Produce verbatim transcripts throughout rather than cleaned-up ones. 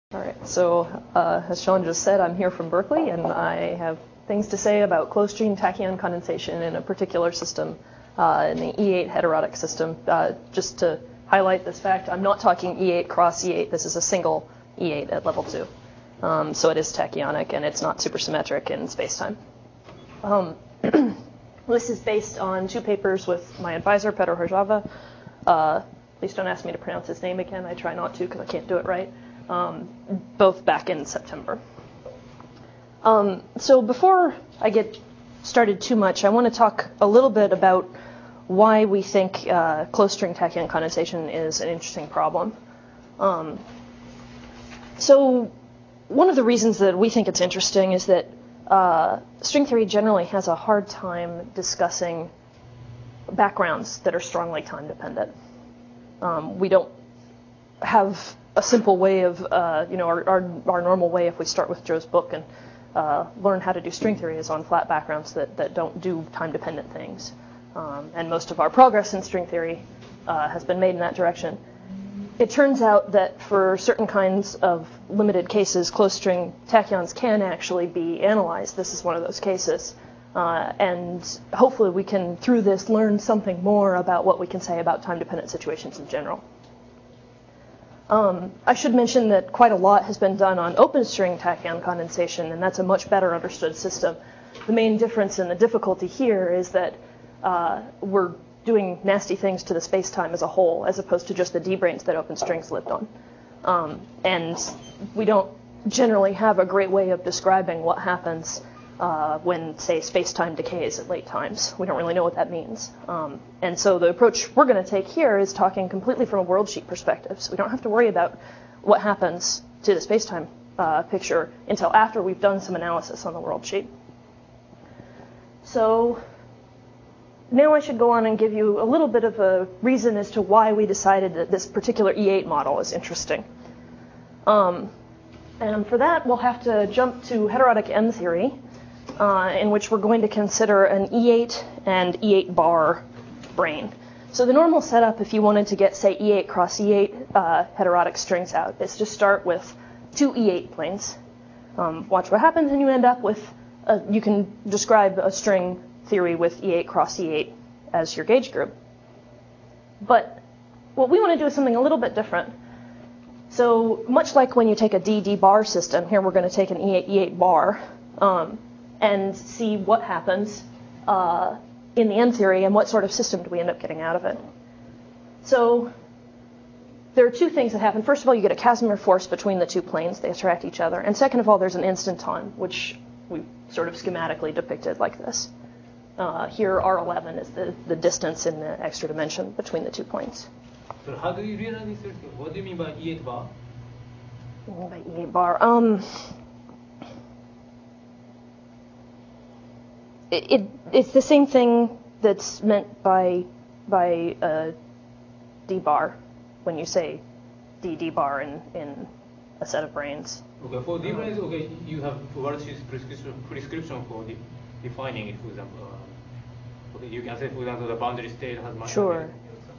All right, so uh, as Sean just said, I'm here from Berkeley, and I have things to say about closed-stream tachyon condensation in a particular system, uh, in the E eight heterotic system. Uh, just to highlight this fact, I'm not talking E eight cross E eight. This is a single E eight at level two. Um, so it is tachyonic, and it's not supersymmetric in spacetime. Um, this is based on two papers with my advisor, Petr Hržava. Uh, please don't ask me to pronounce his name again. I try not to because I can't do it right. Um, both back in September. Um, so before I get started too much, I want to talk a little bit about why we think uh, closed-string tachyon condensation is an interesting problem. Um, so one of the reasons that we think it's interesting is that uh, string theory generally has a hard time discussing backgrounds that are strongly time-dependent. Um, we don't have a simple way of, uh, you know, our, our, our normal way, if we start with Joe's book and uh, learn how to do string theory, is on flat backgrounds that, that don't do time-dependent things. Um, and most of our progress in string theory uh, has been made in that direction. It turns out that for certain kinds of limited cases, closed-string tachyons can actually be analyzed. This is one of those cases. Uh, and hopefully we can, through this, learn something more about what we can say about time-dependent situations in general. Um, I should mention that quite a lot has been done on open-string tachyon condensation, and that's a much better understood system. The main difference in the difficulty here is that uh, we're doing nasty things to the space-time as a whole, as opposed to just the d-branes that open strings lived on. Um, and we don't generally have a great way of describing what happens uh, when, say, space-time decays at late times. We don't really know what that means. Um, and so the approach we're going to take here is talking completely from a world sheet perspective. So we don't have to worry about what happens to the space-time uh, picture until after we've done some analysis on the world sheet. So now I should go on and give you a little bit of a reason as to why we decided that this particular E eight model is interesting. Um, and for that, we'll have to jump to heterotic M theory, Uh, in which we're going to consider an E eight and E eight bar brane. So the normal setup, if you wanted to get, say, E eight cross E eight uh, heterotic strings out, is to start with two E eight planes. Um, watch what happens, and you end up with, a, you can describe a string theory with E eight cross E eight as your gauge group. But what we want to do is something a little bit different. So much like when you take a D D bar system, here we're going to take an E eight E eight bar. Um, and see what happens uh, in the M theory and what sort of system do we end up getting out of it. So there are two things that happen. First of all, you get a Casimir force between the two planes. They attract each other. And second of all, there's an instanton, which we sort of schematically depicted like this. Uh, here, R eleven is the, the distance in the extra dimension between the two planes. So how do you realize this? What do you mean by E eight bar? What do you mean by E eight bar? Um... It, it, it's the same thing that's meant by by uh, D bar when you say D D bar in, in a set of branes. Okay, for D branes, okay, you have worksheet prescription, prescription for de defining it, for example. Uh, okay, you can say, for example, the boundary state has much. Sure.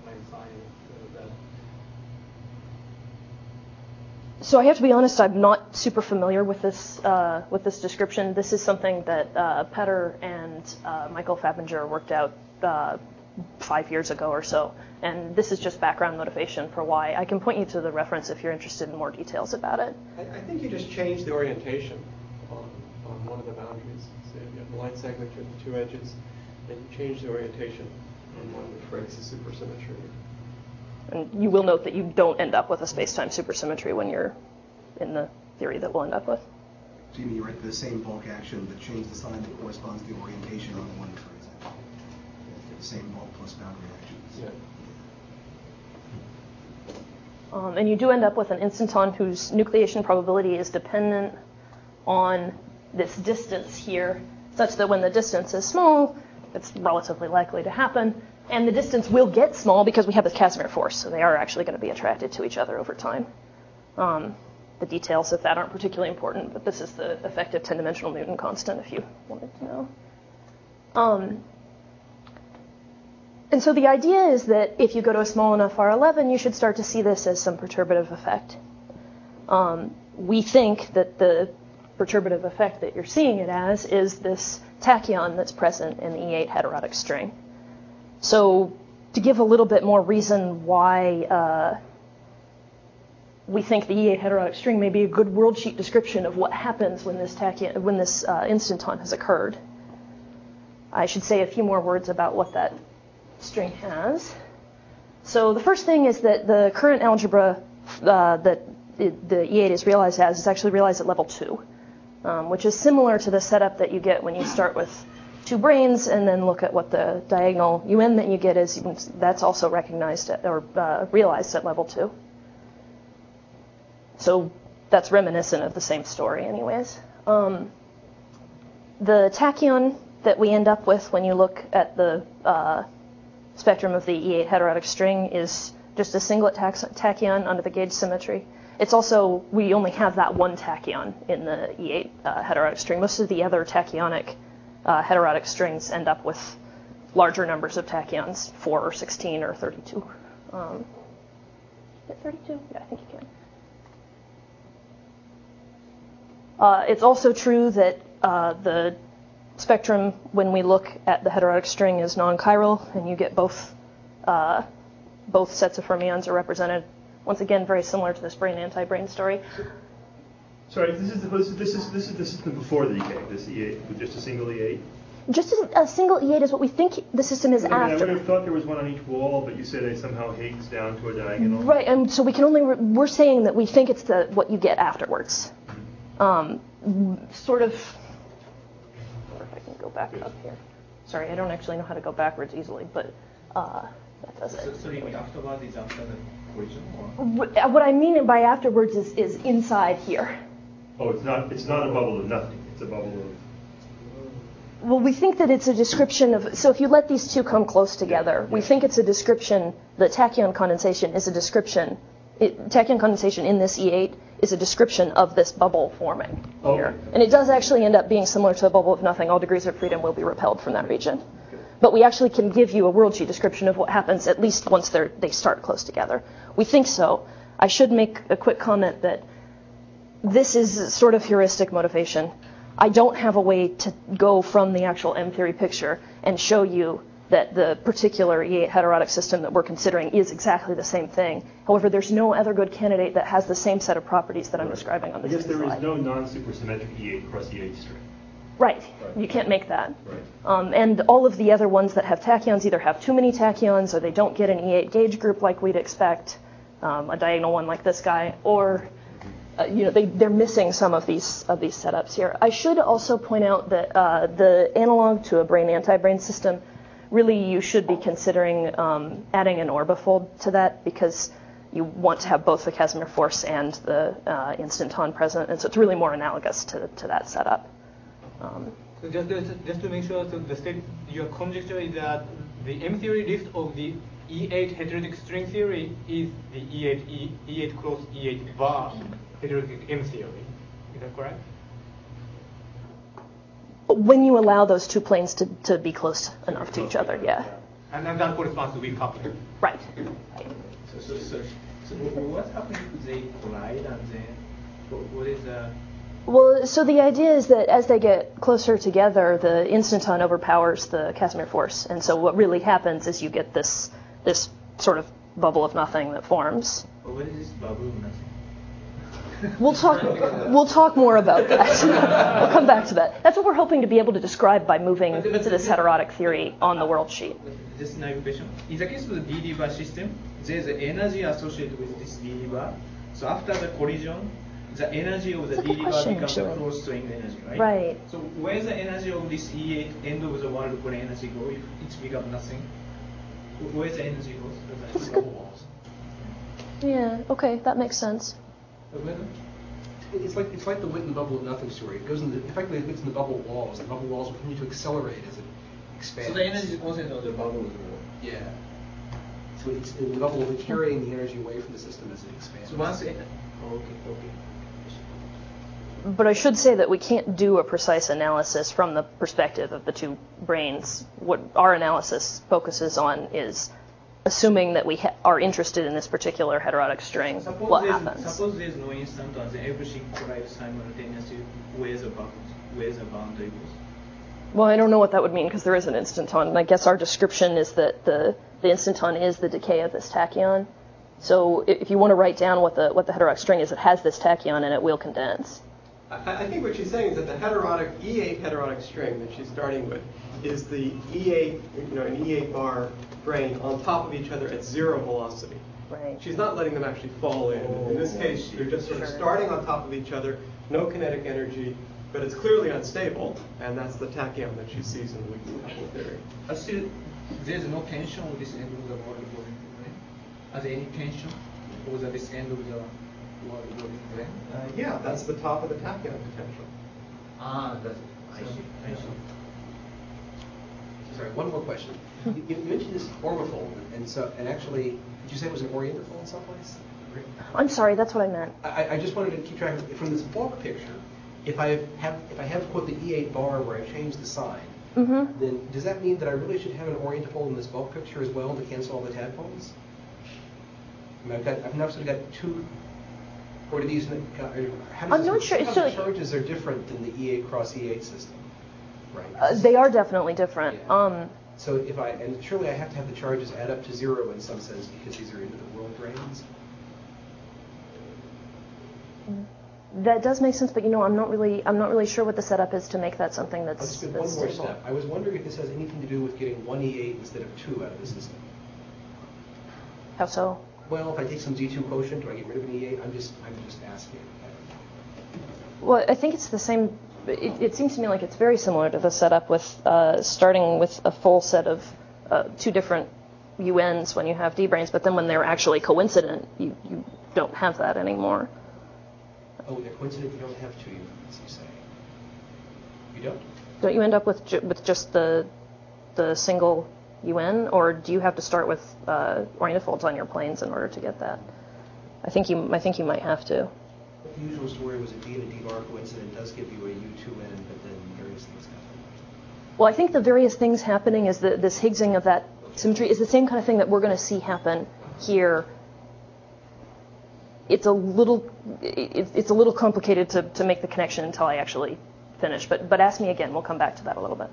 So I have to be honest, I'm not super familiar with this uh, with this description. This is something that uh, Petr and uh, Michael Fabbinger worked out uh, five years ago or so, and this is just background motivation for why. I can point you to the reference if you're interested in more details about it. I, I think you just changed the orientation on, on one of the boundaries. So you have the line segment with the two edges, and you change the orientation on one which breaks the supersymmetry. And you will note that you don't end up with a space-time supersymmetry when you're in the theory that we'll end up with. So you mean you write the same bulk action, but change the sign that corresponds to the orientation on the one for example. The same bulk plus boundary actions. Yeah. Um, and you do end up with an instanton whose nucleation probability is dependent on this distance here, such that when the distance is small, it's relatively likely to happen. And the distance will get small because we have this Casimir force, so they are actually going to be attracted to each other over time. Um, the details of that aren't particularly important, but this is the effective ten-dimensional Newton constant, if you wanted to know. Um, and so the idea is that if you go to a small enough R eleven, you should start to see this as some perturbative effect. Um, we think that the perturbative effect that you're seeing it as is this tachyon that's present in the E eight heterotic string. So to give a little bit more reason why uh, we think the E eight heterotic string may be a good worldsheet description of what happens when this tachyon, when this uh, instanton has occurred, I should say a few more words about what that string has. So the first thing is that the current algebra uh, that it, the E eight is realized as is actually realized at level two, um, which is similar to the setup that you get when you start with two branes and then look at what the diagonal U N that you get is. That's also recognized at, or uh, realized at level two. So that's reminiscent of the same story anyways. Um, the tachyon that we end up with when you look at the uh, spectrum of the E eight heterotic string is just a singlet tachyon under the gauge symmetry. It's also, we only have that one tachyon in the E eight uh, heterotic string. Most of the other tachyonic uh, heterotic strings end up with larger numbers of tachyons, four or sixteen or thirty-two. Um, thirty-two? Yeah, I think you can. Uh, it's also true that uh, the spectrum, when we look at the heterotic string, is non-chiral, and you get both uh, both sets of fermions are represented. Once again, very similar to this brane anti-brane story. Sorry, this is the, this is this is this is the system before the decay. This E eight with just a single E eight. Just a, a single E eight is what we think the system is I mean, after. I would have thought there was one on each wall, but you said it somehow Higgs down to a diagonal. Right, and so we can only re- we're saying that we think it's the what you get afterwards. Um, sort of. Or if I can go back up here. Sorry, I don't actually know how to go backwards easily, but uh, that does it. So, so you mean afterwards is after the collision, or? What, what I mean by afterwards is, is inside here. Oh, it's not it's not a bubble of nothing. It's a bubble of. Well, we think that it's a description of. So if you let these two come close together, we think it's a description. The tachyon condensation is a description. It, tachyon condensation in this E eight is a description of this bubble forming Oh. here. And it does actually end up being similar to a bubble of nothing. All degrees of freedom will be repelled from that region. But we actually can give you a worldsheet description of what happens at least once they're, they start close together. We think so. I should make a quick comment that this is sort of heuristic motivation. I don't have a way to go from the actual M theory picture and show you that the particular E eight heterotic system that we're considering is exactly the same thing. However, there's no other good candidate that has the same set of properties that I'm Right. describing on I this guess there slide. is no non-supersymmetric E eight cross E eight string. Right. Right. You can't make that. Right. Um, and all of the other ones that have tachyons either have too many tachyons or they don't get an E eight gauge group like we'd expect, um, a diagonal one like this guy, or uh, you know, they, they're missing some of these of these setups here. I should also point out that uh, the analog to a brane anti-brane system, really you should be considering um, adding an orbifold to that because you want to have both the Casimir force and the uh, instanton present, and so it's really more analogous to, to that setup. Um, So just, just just to make sure, so the state, your conjecture is that the M theory lift of the E eight heterotic string theory is the E eight E, E eight cross E eight bar heterotic M theory. Is that correct? when you allow those two planes to, to be close enough to each other, yeah. And then that corresponds to weak coupling. Right. So, so, so, so what happens if they collide and then what, what is the? Well, so the idea is that as they get closer together, the instanton overpowers the Casimir force, and so what really happens is you get this this sort of bubble of nothing that forms. Well, what is this bubble of nothing? We'll talk. We'll talk more about that. We'll come back to that. That's what we're hoping to be able to describe by moving to this heterotic theory on the world sheet. Just naive question. In the case of the D D bar system, there is energy associated with this D D bar. So after the collision, the energy of the That's a D good D bar question, becomes a actually. cross string energy, right? Right. So where the energy of this E eight end of the world core energy go if it's become nothing? Where the energy goes? That's good. Yeah. Okay, that makes sense. It's like it's like the Witten bubble of nothing story. It goes in the, effectively it gets in the bubble walls. The bubble walls will continue to accelerate as it expands. So the energy is concentrated on the bubble of the wall. Yeah. So it's, the bubble will be carrying the energy away from the system as it expands. So once it, okay, okay. But I should say that we can't do a precise analysis from the perspective of the two branes. What our analysis focuses on is assuming that we ha- are interested in this particular heterotic string, Suppose what there's, happens? Suppose there's no instant and then everything collides simultaneously with a bound, with a boundary. Well, I don't know what that would mean because there is an instanton, and I guess our description is that the, the instanton is the decay of this tachyon. So if you want to write down what the what the heterotic string is, it has this tachyon and it will condense. I, I think what she's saying is that the heterotic E eight heterotic string that she's starting with is the E eight, you know, an E eight bar grain on top of each other at zero velocity. Right. She's not letting them actually fall in. In this case, they're just sort of Sure. starting on top of each other, no kinetic energy, but it's clearly unstable, and that's the tachyon that she sees in the weak couple theory. But still, there's no tension with this end of the world volume plane. Are there any tension with this end of the world volume plane? Uh, yeah, that's the top of the tachyon potential. Ah, that's I see. I see. Sorry, one more question. You, you mentioned this orbifold, and so, and actually, did you say it was an orientifold someplace? I'm sorry, that's what I meant. I, I just wanted to keep track of, from this bulk picture, if I have if I have quote the E eight bar where I change the sign, Mm-hmm. then does that mean that I really should have an orientifold in this bulk picture as well to cancel all the tadpoles? I mean, I've got I've now sort of got two. Or do these? How does I'm this, not sure, somehow so- the charges are different than the E eight cross E eight system, right? Uh, they are definitely different. Yeah. Um, So if I, and surely I have to have the charges add up to zero in some sense because these are into the world grains. that does make sense, but you know, I'm not really, I'm not really sure what the setup is to make that something I'll that's, just do that's one more stable. step. I was wondering if this has anything to do with getting one E eight instead of two out of the system. How so? Well, if I take some Z two quotient, do I get rid of an E eight? I'm just, I'm just asking. Well, I think it's the same. It, it seems to me like it's very similar to the setup with uh, starting with a full set of uh, two different U Ns when you have D branes, but then when they're actually coincident, you, you don't have that anymore. Oh, they're coincident. You don't have two U Ns, you say? You don't? Don't you end up with ju- with just the the single U N, or do you have to start with uh, orientifolds on your planes in order to get that? I think you I think you might have to. The usual story was a D and a D bar coincident does give you a U two N, but then various things happen. Well, I think the various things happening is that this Higgsing of that symmetry is the same kind of thing that we're going to see happen here. It's a little, it, it's a little complicated to, to make the connection until I actually finish. But but ask me again. We'll come back to that a little bit.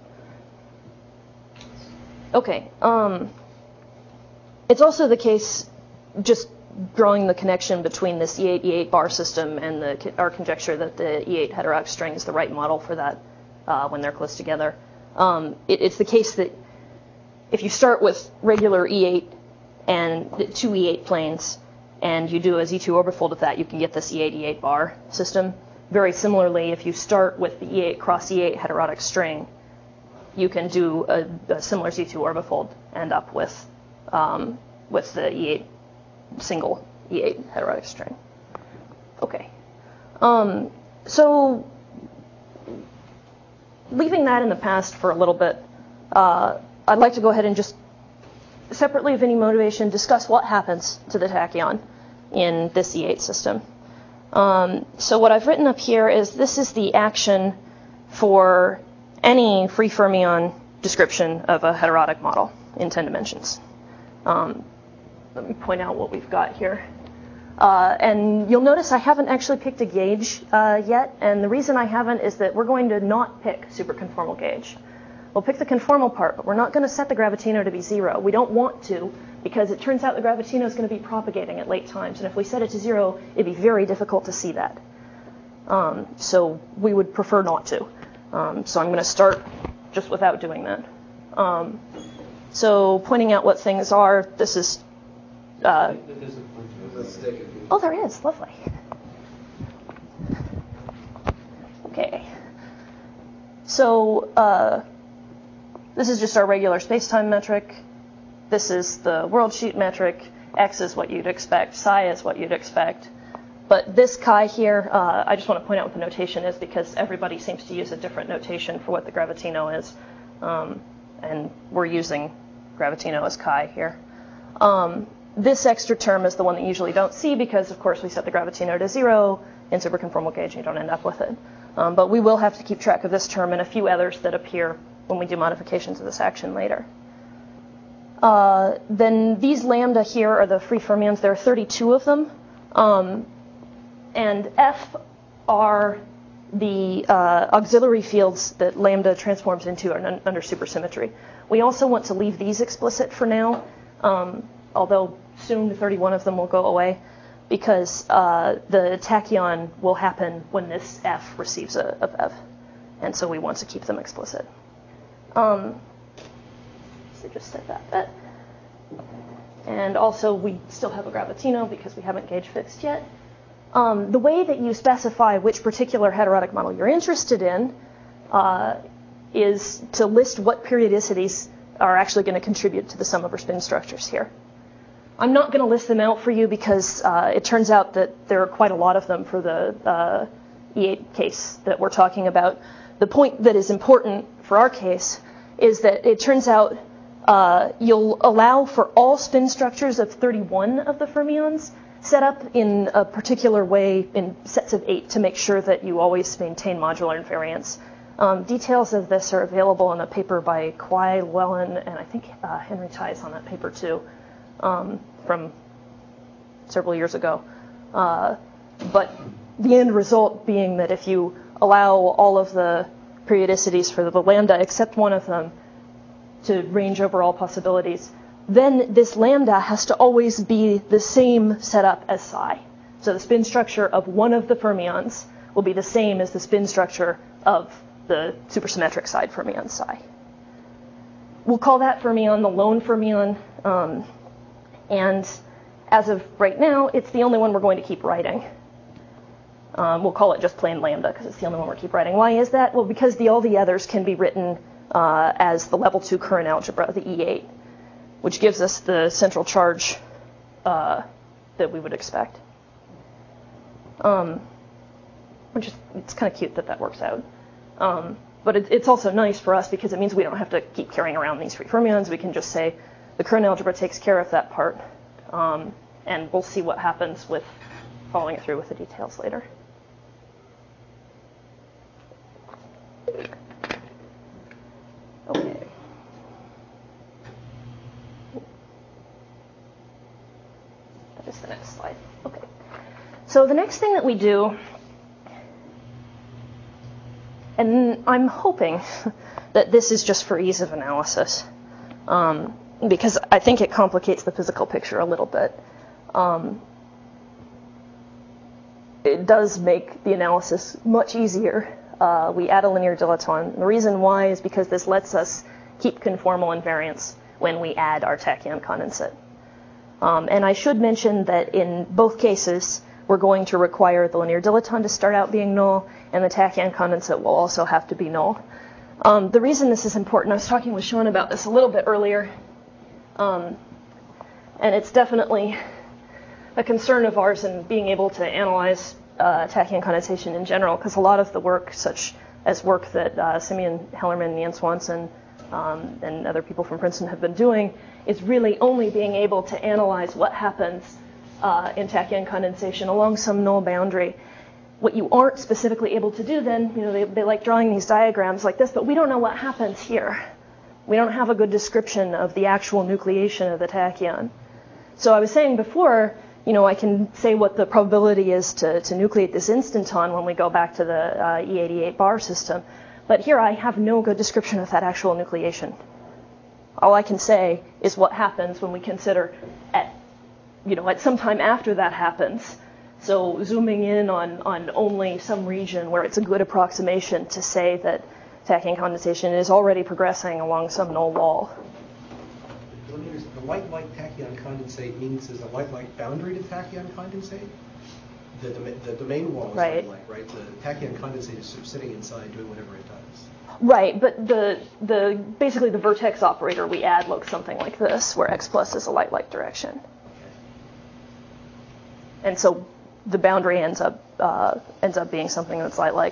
Okay. Um, it's also the case, just drawing the connection between this E eight E eight bar system and the our conjecture that the E eight heterotic string is the right model for that uh, when they're close together. Um, it, it's the case that if you start with regular E eight and the two E eight planes, and you do a Z two orbifold of that, you can get this E eight E eight bar system. Very similarly, if you start with the E eight cross E eight heterotic string, you can do a, a similar Z two orbifold, end up with um, with the E eight single E eight heterotic string. Okay. Um, so leaving that in the past for a little bit, uh, I'd like to go ahead and just separately of any motivation discuss what happens to the tachyon in this E eight system. Um, so what I've written up here is this is the action for any free fermion description of a heterotic model in ten dimensions. Um, let me point out what we've got here. Uh, and you'll notice I haven't actually picked a gauge uh, yet, and the reason I haven't is that we're going to not pick superconformal gauge. We'll pick the conformal part, but we're not going to set the gravitino to be zero. We don't want to, because it turns out the gravitino is going to be propagating at late times, and if we set it to zero, it'd be very difficult to see that. Um, so we would prefer not to. Um, so I'm going to start just without doing that. Um, so pointing out what things are, this is... Uh, oh, there is. Lovely. Okay. So uh, this is just our regular space-time metric. This is the worldsheet metric. X is what you'd expect. Psi is what you'd expect. But this chi here, uh, I just want to point out what the notation is because everybody seems to use a different notation for what the gravitino is. Um, and we're using gravitino as chi here. Um, this extra term is the one that you usually don't see because, of course, we set the gravitino to zero in superconformal gauge and you don't end up with it. Um, but we will have to keep track of this term and a few others that appear when we do modifications of this action later. uh, then these lambda here are the free fermions. There are thirty-two of them. Um, and F are the uh, auxiliary fields that lambda transforms into un- under supersymmetry. We also want to leave these explicit for now, um, although soon thirty-one of them will go away, because uh, the tachyon will happen when this F receives a, a Bev. And so we want to keep them explicit. Um, so just set that bet. And also we still have a Gravitino because we haven't gauge fixed yet. Um, the way that you specify which particular heterotic model you're interested in uh, is to list what periodicities are actually going to contribute to the sum over spin structures here. I'm not going to list them out for you because uh, it turns out that there are quite a lot of them for the uh, E eight case that we're talking about. The point that is important for our case is that it turns out uh, you'll allow for all spin structures of thirty-one of the fermions set up in a particular way in sets of eight to make sure that you always maintain modular invariance. Um, details of this are available in a paper by Kwai, Llewellyn, and I think uh, Henry Ties on that paper too, um, from several years ago. Uh, but the end result being that if you allow all of the periodicities for the lambda except one of them to range over all possibilities, then this lambda has to always be the same setup as psi. So the spin structure of one of the fermions will be the same as the spin structure of the supersymmetric side fermion psi. We'll call that fermion the lone fermion, um, and as of right now, it's the only one we're going to keep writing. Um, we'll call it just plain lambda because it's the only one we'll keep writing. Why is that? Well, because the, all the others can be written uh, as the level two current algebra, the E eight, which gives us the central charge uh, that we would expect. Um, which is, it's kind of cute that that works out. Um, but it, it's also nice for us because it means we don't have to keep carrying around these free fermions. We can just say the current algebra takes care of that part. Um, and we'll see what happens with following it through with the details later. Okay. That is the next slide. Okay. So the next thing that we do, and I'm hoping that this is just for ease of analysis, um, because I think it complicates the physical picture a little bit. Um, it does make the analysis much easier. Uh, we add a linear dilaton. The reason why is because this lets us keep conformal invariance when we add our tachyon condensate. Um, and I should mention that in both cases, we're going to require the linear dilaton to start out being null, and the tachyon condensate will also have to be null. Um, the reason this is important, I was talking with Sean about this a little bit earlier, um, and it's definitely a concern of ours in being able to analyze uh, tachyon condensation in general, because a lot of the work, such as work that uh, Simeon Hellerman and Ian Swanson um, and other people from Princeton have been doing, is really only being able to analyze what happens uh, in tachyon condensation along some null boundary. What you aren't specifically able to do then, you know, they, they like drawing these diagrams like this, but we don't know what happens here. We don't have a good description of the actual nucleation of the tachyon. So I was saying before, you know, I can say what the probability is to, to nucleate this instanton when we go back to the uh, E eighty-eight bar system. But here I have no good description of that actual nucleation. All I can say is what happens when we consider at, you know, at some time after that happens. So zooming in on, on only some region where it's a good approximation to say that tachyon condensation is already progressing along some null wall. The light-like tachyon condensate means there's a light-like boundary to tachyon condensate. The, dom- the domain wall is Right. light-like, right? The tachyon condensate is sort of sitting inside doing whatever it does. Right, but the the basically the vertex operator we add looks something like this, where x plus is a light-like direction. And so the boundary ends up uh, ends up being something that's light-like.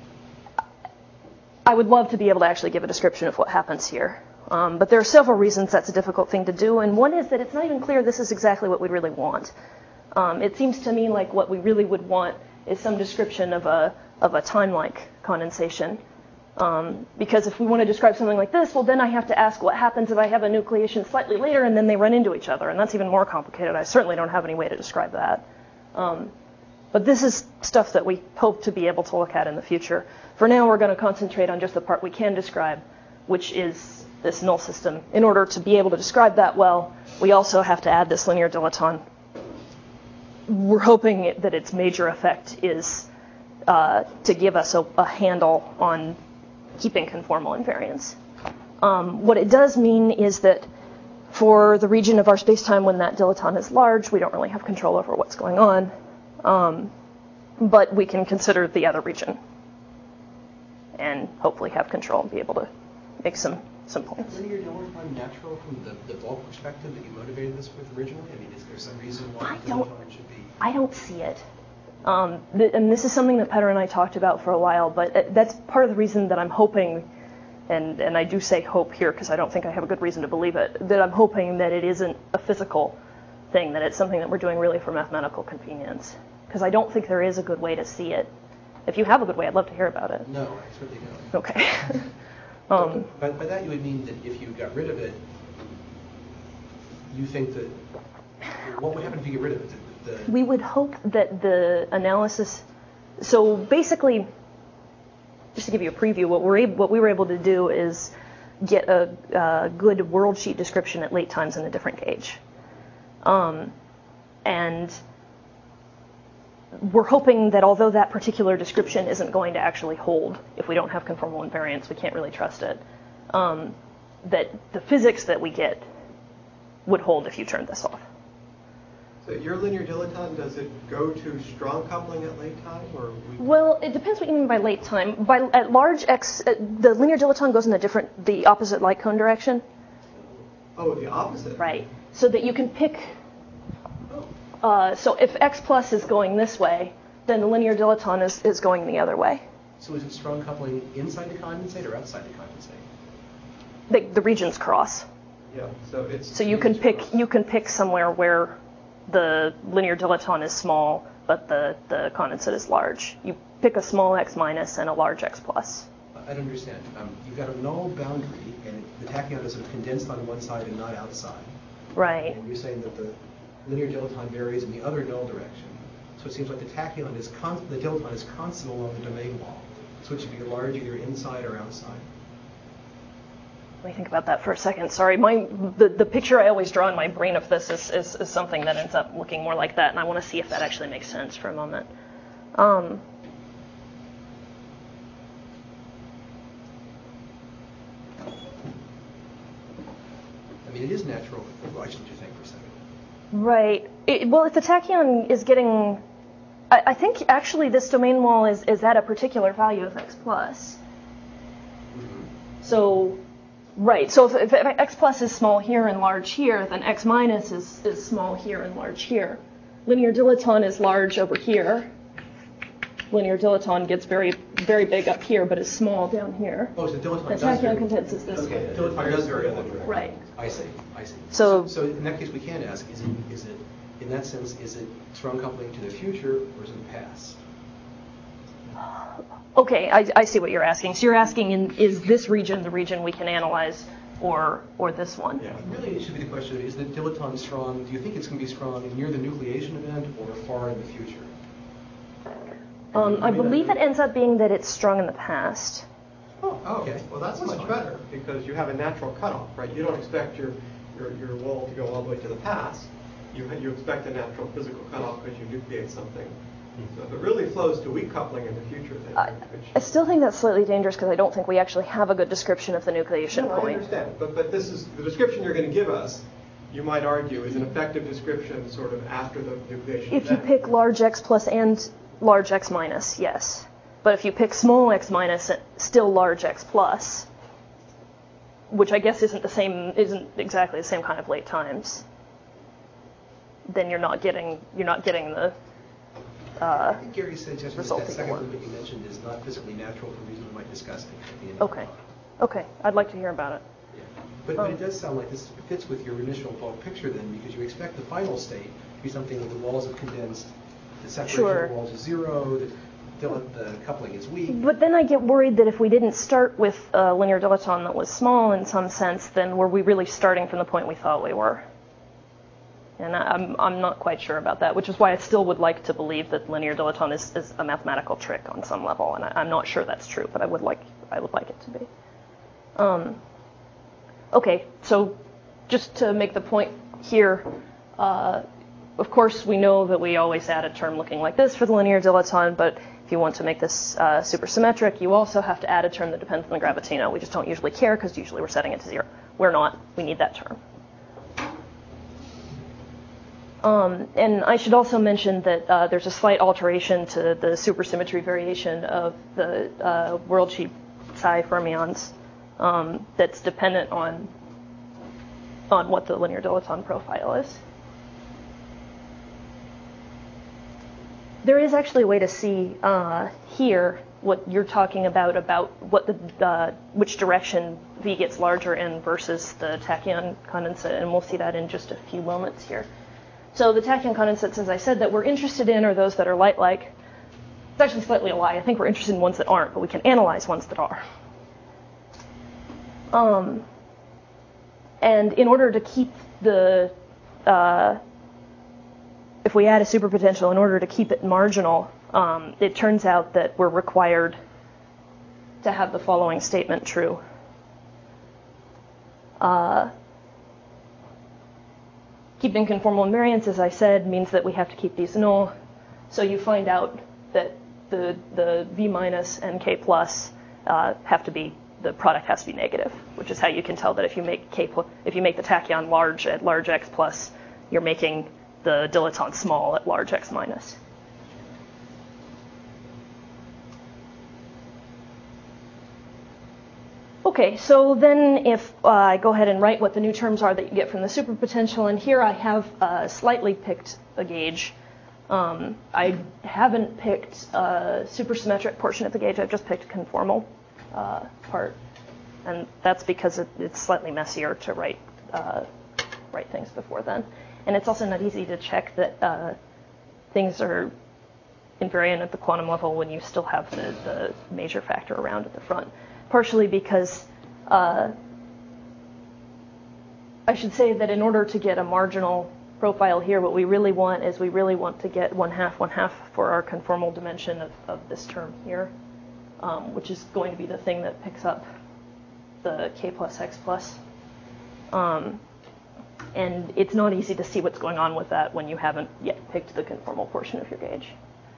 I would love to be able to actually give a description of what happens here. Um, but there are several reasons that's a difficult thing to do, and one is that it's not even clear this is exactly what we really want. Um, it seems to me like what we really would want is some description of a of a time-like condensation. Um, because if we want to describe something like this, well, then I have to ask what happens if I have a nucleation slightly later and then they run into each other, and that's even more complicated. I certainly don't have any way to describe that. Um, but this is stuff that we hope to be able to look at in the future. For now, we're going to concentrate on just the part we can describe, which is this null system. In order to be able to describe that well, we also have to add this linear dilaton. We're hoping it, that its major effect is uh, to give us a, a handle on keeping conformal invariance. Um, what it does mean is that for the region of our spacetime when that dilaton is large, we don't really have control over what's going on, um, but we can consider the other region and hopefully have control and be able to make some, some points. Is linear dilaton natural from the, the bulk perspective that you motivated this with originally? I mean, is there some reason why I the don't, dilaton should be? I don't see it. Um, th- and this is something that Petter and I talked about for a while, but uh, that's part of the reason that I'm hoping, and, and I do say hope here because I don't think I have a good reason to believe it, that I'm hoping that it isn't a physical thing, that it's something that we're doing really for mathematical convenience. Because I don't think there is a good way to see it. If you have a good way, I'd love to hear about it. No, I certainly don't. Okay. um, by, by that you would mean that if you got rid of it, you think that, what would happen if you get rid of it? The, the we would hope that the analysis, so basically, just to give you a preview, what, we're able, what we were able to do is get a, a good worldsheet description at late times in a different gauge. Um, and we're hoping that although that particular description isn't going to actually hold, if we don't have conformal invariance, we can't really trust it, um, that the physics that we get would hold if you turned this off. So your linear dilaton, does it go to strong coupling at late time, or? We... Well, it depends what you mean by late time. By at large x, uh, the linear dilaton goes in the different, the opposite light cone direction. Oh, the opposite. Right. So that you can pick. Uh, so if x plus is going this way, then the linear dilaton is, is going the other way. So is it strong coupling inside the condensate or outside the condensate? The, the regions cross. Yeah. So it's. So you can pick cross. you can pick somewhere where the linear dilaton is small, but the, the condensate is large. You pick a small x minus and a large x plus. I don't understand. Um, you've got a null boundary, and the tachyon is sort of condensed on one side and not outside. Right. And you're saying that the linear dilaton varies in the other null direction. So it seems like the tachyon is con- the dilaton is constant along the domain wall. So it should be large either inside or outside. Let me think about that for a second. Sorry, my the, the picture I always draw in my brain of this is, is, is something that ends up looking more like that, and I want to see if that actually makes sense for a moment. Um, I mean, it is natural. Why shouldn't you think for a second? Right. It, well, if the tachyon is getting, I, I think actually this domain wall is, is at a particular value of x plus. Mm-hmm. So, right. So if, if x plus is small here and large here, then x minus is, is small here and large here. Linear dilaton is large over here. Linear dilaton gets very, very big up here, but is small down here. Oh, so dilaton the does tachyon vary. condense is this Okay, way. dilaton does vary in that direction. Right. I see. I see. So, so in that case, we can ask: Is it, is it, in that sense, is it strong coupling to the future or is it the past? Okay, I, I see what you're asking. So you're asking, in, is this region the region we can analyze, or or this one? Yeah. Really, it should be the question: Is the dilaton strong? Do you think it's going to be strong near the nucleation event or far in the future? Um, I believe it ends up being that it's strong in the past. Oh, oh okay. Well, that's, That's much fine. better because you have a natural cutoff, right? You don't expect your your, your wall to go all the way to the past. You you expect a natural physical cutoff because you nucleate something. So if it really flows to weak coupling in the future, then I, I still think that's slightly dangerous because I don't think we actually have a good description of the nucleation no, point. I understand, but but this is the description you're going to give us. You might argue is an effective description, sort of after the nucleation. If you event. pick large x plus and large x minus, yes. But if you pick small x minus, still large x plus, which I guess isn't the same, isn't exactly the same kind of late times, then you're not getting you're not getting the. Uh, I think Gary suggested that result that that you second want. one that you mentioned is not physically natural for reasons we might discuss at the end. okay, okay, I'd like to hear about it. Yeah. But, but Um, it does sound like this fits with your initial bulk picture then, because you expect the final state to be something where the walls have condensed, the separation Sure. of the walls is zero, that dil- the coupling is weak. But then I get worried that if we didn't start with a linear dilaton that was small in some sense, then were we really starting from the point we thought we were? And I, I'm I'm not quite sure about that, which is why I still would like to believe that linear dilaton is, is a mathematical trick on some level, and I, I'm not sure that's true, but I would like I would like it to be. Um, okay, so just to make the point here, uh, of course we know that we always add a term looking like this for the linear dilaton, but if you want to make this uh, supersymmetric, you also have to add a term that depends on the gravitino. We just don't usually care because usually we're setting it to zero. We're not. We need that term. Um, and I should also mention that uh, there's a slight alteration to the supersymmetry variation of the uh, world sheet psi fermions um, that's dependent on on what the linear dilaton profile is. There is actually a way to see uh, here what you're talking about about what the uh, which direction V gets larger in versus the tachyon condensate, and we'll see that in just a few moments here. So the tachyon condensates, as I said, that we're interested in are those that are light-like. It's actually slightly a lie. I think we're interested in ones that aren't, but we can analyze ones that are. Um, and in order to keep the, uh, if we add a superpotential, in order to keep it marginal, um, it turns out that we're required to have the following statement true. Uh, Keeping conformal invariance, as I said, means that we have to keep these null. So you find out that the the V minus and K plus uh, have to be, the product has to be negative, which is how you can tell that if you make K plus, if you make the tachyon large at large X plus, you're making the dilaton small at large X minus. Okay, so then if uh, I go ahead and write what the new terms are that you get from the superpotential, and here I have uh, slightly picked a gauge. Um, I haven't picked a supersymmetric portion of the gauge, I've just picked a conformal uh, part. And that's because it, it's slightly messier to write, uh, write things before then. And it's also not easy to check that uh, things are invariant at the quantum level when you still have the, the major factor around at the front. Partially because uh, I should say that in order to get a marginal profile here, what we really want is we really want to get one half, one half for our conformal dimension of, of this term here, um, which is going to be the thing that picks up the K plus X plus. Um, and it's not easy to see what's going on with that when you haven't yet picked the conformal portion of your gauge.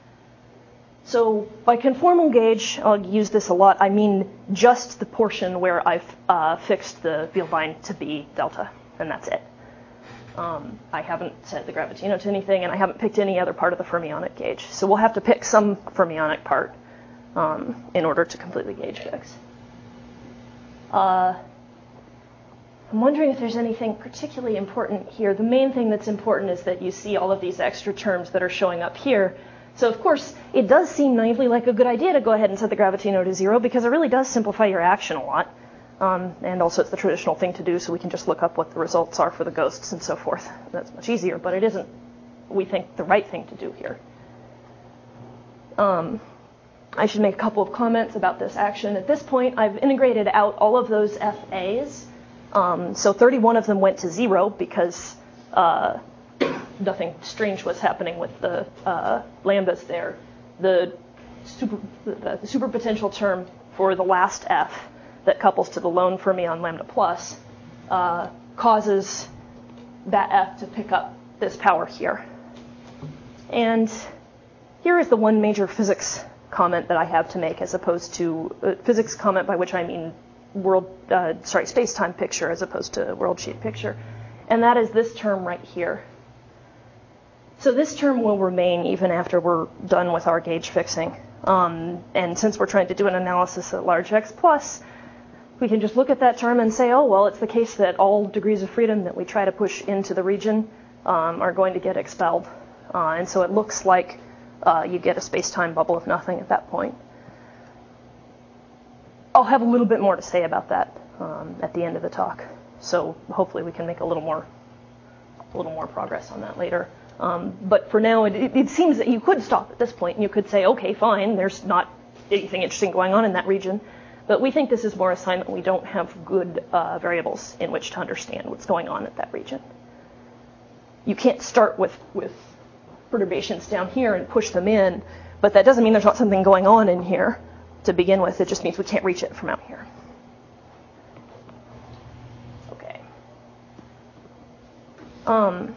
So by conformal gauge, I'll use this a lot, I mean just the portion where I've uh, fixed the Vielbein to be delta, and that's it. Um, I haven't set the gravitino to anything, and I haven't picked any other part of the fermionic gauge. So we'll have to pick some fermionic part um, in order to completely gauge fix. Uh, I'm wondering if there's anything particularly important here. The main thing that's important is that you see all of these extra terms that are showing up here. So, of course, it does seem naively like a good idea to go ahead and set the gravitino to zero because it really does simplify your action a lot. Um, and also it's the traditional thing to do, so we can just look up what the results are for the ghosts and so forth. That's much easier, but it isn't, we think, the right thing to do here. Um, I should make a couple of comments about this action. At this point, I've integrated out all of those F As. Um, so thirty-one of them went to zero because uh, nothing strange was happening with the uh, lambdas there. The, super, the, the superpotential term for the last F that couples to the lone fermion lambda plus uh, causes that F to pick up this power here. And here is the one major physics comment that I have to make, as opposed to uh, physics comment, by which I mean world, uh, sorry, space-time picture as opposed to world sheet picture. And that is this term right here. So this term will remain even after we're done with our gauge fixing. Um, and since we're trying to do an analysis at large X plus, we can just look at that term and say, oh, well, it's the case that all degrees of freedom that we try to push into the region um, are going to get expelled. Uh, and so it looks like uh, you get a space-time bubble of nothing at that point. I'll have a little bit more to say about that um, at the end of the talk. So hopefully we can make a little more, a little more progress on that later. Um, but for now, it, it seems that you could stop at this point, and you could say, okay, fine, there's not anything interesting going on in that region. But we think this is more a sign that we don't have good uh, variables in which to understand what's going on at that region. You can't start with, with perturbations down here and push them in, but that doesn't mean there's not something going on in here to begin with. It just means we can't reach it from out here. Okay. Um,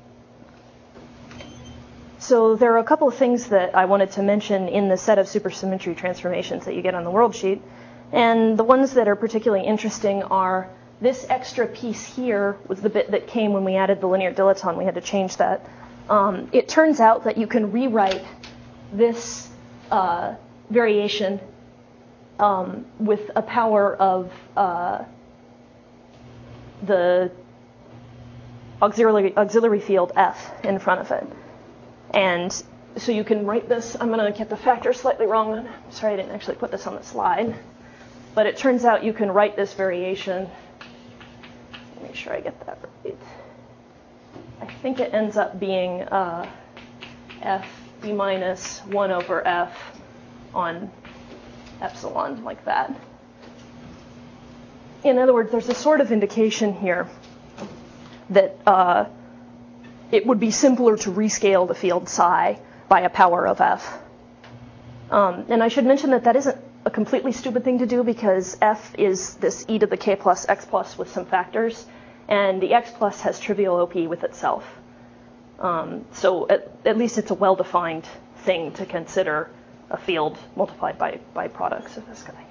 so there are a couple of things that I wanted to mention in the set of supersymmetry transformations that you get on the world sheet. And the ones that are particularly interesting are this extra piece here was the bit that came when we added the linear dilaton. We had to change that. Um, it turns out that you can rewrite this uh, variation um, with a power of uh, the auxiliary, auxiliary field F in front of it. And so you can write this. I'm going to get the factor slightly wrong. I'm sorry I didn't actually put this on the slide. But it turns out you can write this variation. Make sure I get that right. I think it ends up being uh, F B minus one over F on epsilon, like that. In other words, there's a sort of indication here that uh, it would be simpler to rescale the field psi by a power of F. Um, and I should mention that that isn't a completely stupid thing to do, because F is this e to the k plus x plus with some factors, and the x plus has trivial O P with itself. Um, so at, at least it's a well-defined thing to consider a field multiplied by, by products of this guy.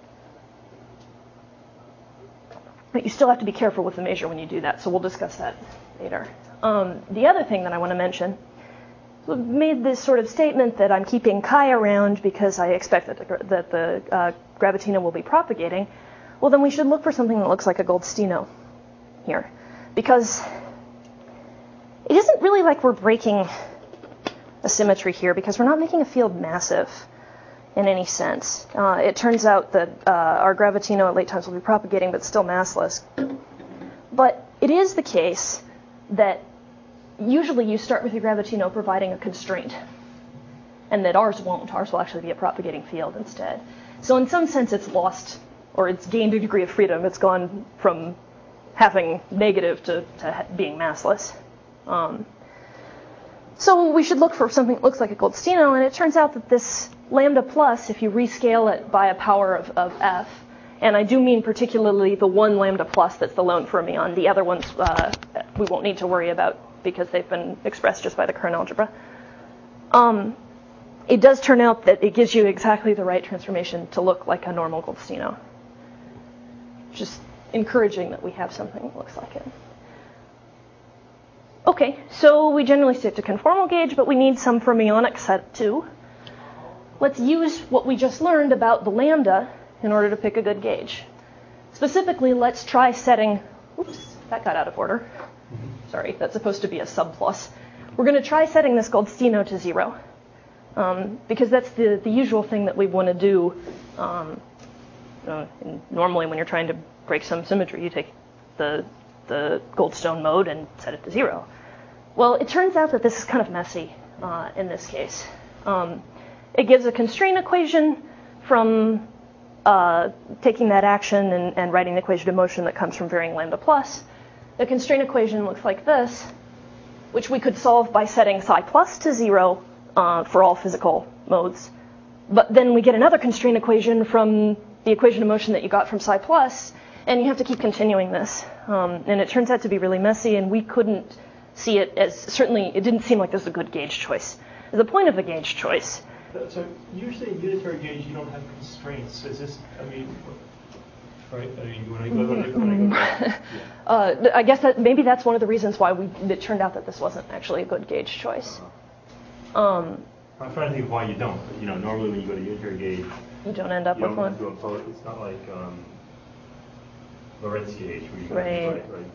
But you still have to be careful with the measure when you do that, so we'll discuss that later. Um, the other thing that I want to mention, we made this sort of statement that I'm keeping chi around because I expect that the, that the uh, Gravitino will be propagating. Well, then we should look for something that looks like a Goldstino here, because it isn't really like we're breaking a symmetry here, because we're not making a field massive in any sense. Uh, it turns out that uh, our Gravitino at late times will be propagating, but still massless. But it is the case that usually you start with your Gravitino providing a constraint, and that ours won't. Ours will actually be a propagating field instead. So in some sense, it's lost, or it's gained a degree of freedom. It's gone from having negative to, to being massless. Um, so we should look for something that looks like a Goldstino, and it turns out that this lambda plus, if you rescale it by a power of, of f, and I do mean particularly the one lambda plus that's the lone fermion. The other ones uh, we won't need to worry about because they've been expressed just by the Kern algebra. Um, it does turn out that it gives you exactly the right transformation to look like a normal Goldstino. Just encouraging that we have something that looks like it. Okay, so we generally stick to conformal gauge, but we need some fermionic set too. Let's use what we just learned about the lambda in order to pick a good gauge. Specifically, let's try setting, oops, that got out of order. Sorry, that's supposed to be a subplus. We're going to try setting this Goldstino to zero, um, because that's the, the usual thing that we want to do. Um, uh, normally, when you're trying to break some symmetry, you take the, the Goldstone mode and set it to zero. Well, it turns out that this is kind of messy uh, in this case. Um, it gives a constraint equation from uh, taking that action and, and writing the equation of motion that comes from varying lambda plus. The constraint equation looks like this, which we could solve by setting psi plus to zero uh, for all physical modes. But then we get another constraint equation from the equation of motion that you got from psi plus, and you have to keep continuing this. Um, and it turns out to be really messy, and we couldn't see it as, certainly it didn't seem like this was a good gauge choice. The point of a gauge choice. So usually in unitary gauge, you don't have constraints. Is this, I mean, right? I mean, when I go, when I go, when I go yeah. uh, I guess that maybe that's one of the reasons why we, it turned out that this wasn't actually a good gauge choice. Um, I'm trying to think of why you don't. But, you know, normally when you go to unitary gauge, you don't end up you with don't one. have to impose. It's not like um, Lorentz gauge where you go right. right, right.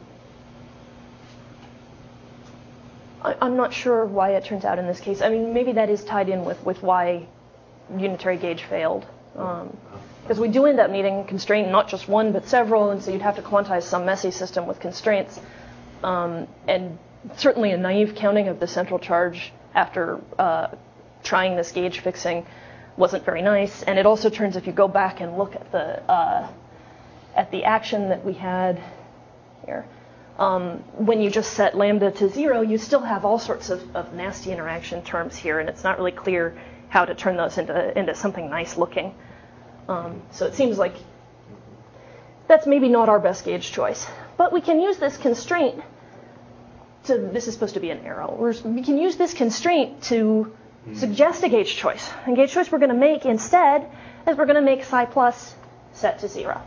I, I'm not sure why it turns out in this case. I mean, maybe that is tied in with, with why unitary gauge failed. Um, because we do end up needing constraint, not just one, but several, and so you'd have to quantize some messy system with constraints. Um, and certainly a naive counting of the central charge after uh, trying this gauge fixing wasn't very nice. And it also turns, if you go back and look at the uh, at the action that we had here, um, when you just set lambda to zero, you still have all sorts of, of nasty interaction terms here, and it's not really clear how to turn those into into something nice looking. Um, so it seems like that's maybe not our best gauge choice. But we can use this constraint to, this is supposed to be an arrow, We're, we can use this constraint to mm. suggest a gauge choice. And gauge choice we're going to make instead is we're going to make psi plus set to zero.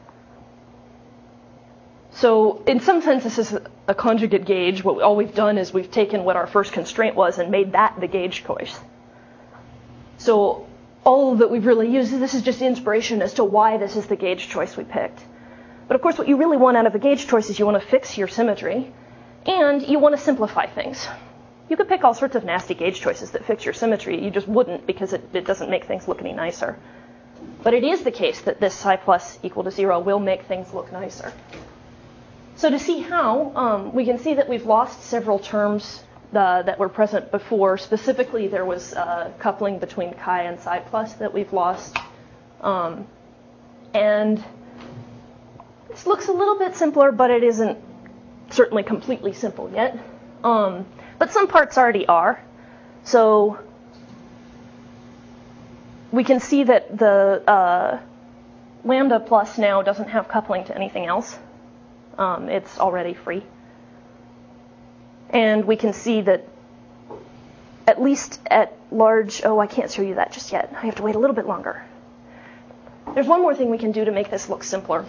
So in some sense, this is a conjugate gauge. What we, all we've done is we've taken what our first constraint was and made that the gauge choice. So all that we've really used, this is just inspiration as to why this is the gauge choice we picked. But of course, what you really want out of a gauge choice is you want to fix your symmetry, and you want to simplify things. You could pick all sorts of nasty gauge choices that fix your symmetry. You just wouldn't, because it, it doesn't make things look any nicer. But it is the case that this psi plus equal to zero will make things look nicer. So to see how, um, we can see that we've lost several terms uh, that were present before. Specifically, there was uh, coupling between chi and psi plus that we've lost. Um, and this looks a little bit simpler, but it isn't certainly completely simple yet. Um, but some parts already are. So we can see that the uh, lambda plus now doesn't have coupling to anything else. Um, it's already free. And we can see that at least at large, oh, I can't show you that just yet. I have to wait a little bit longer. There's one more thing we can do to make this look simpler.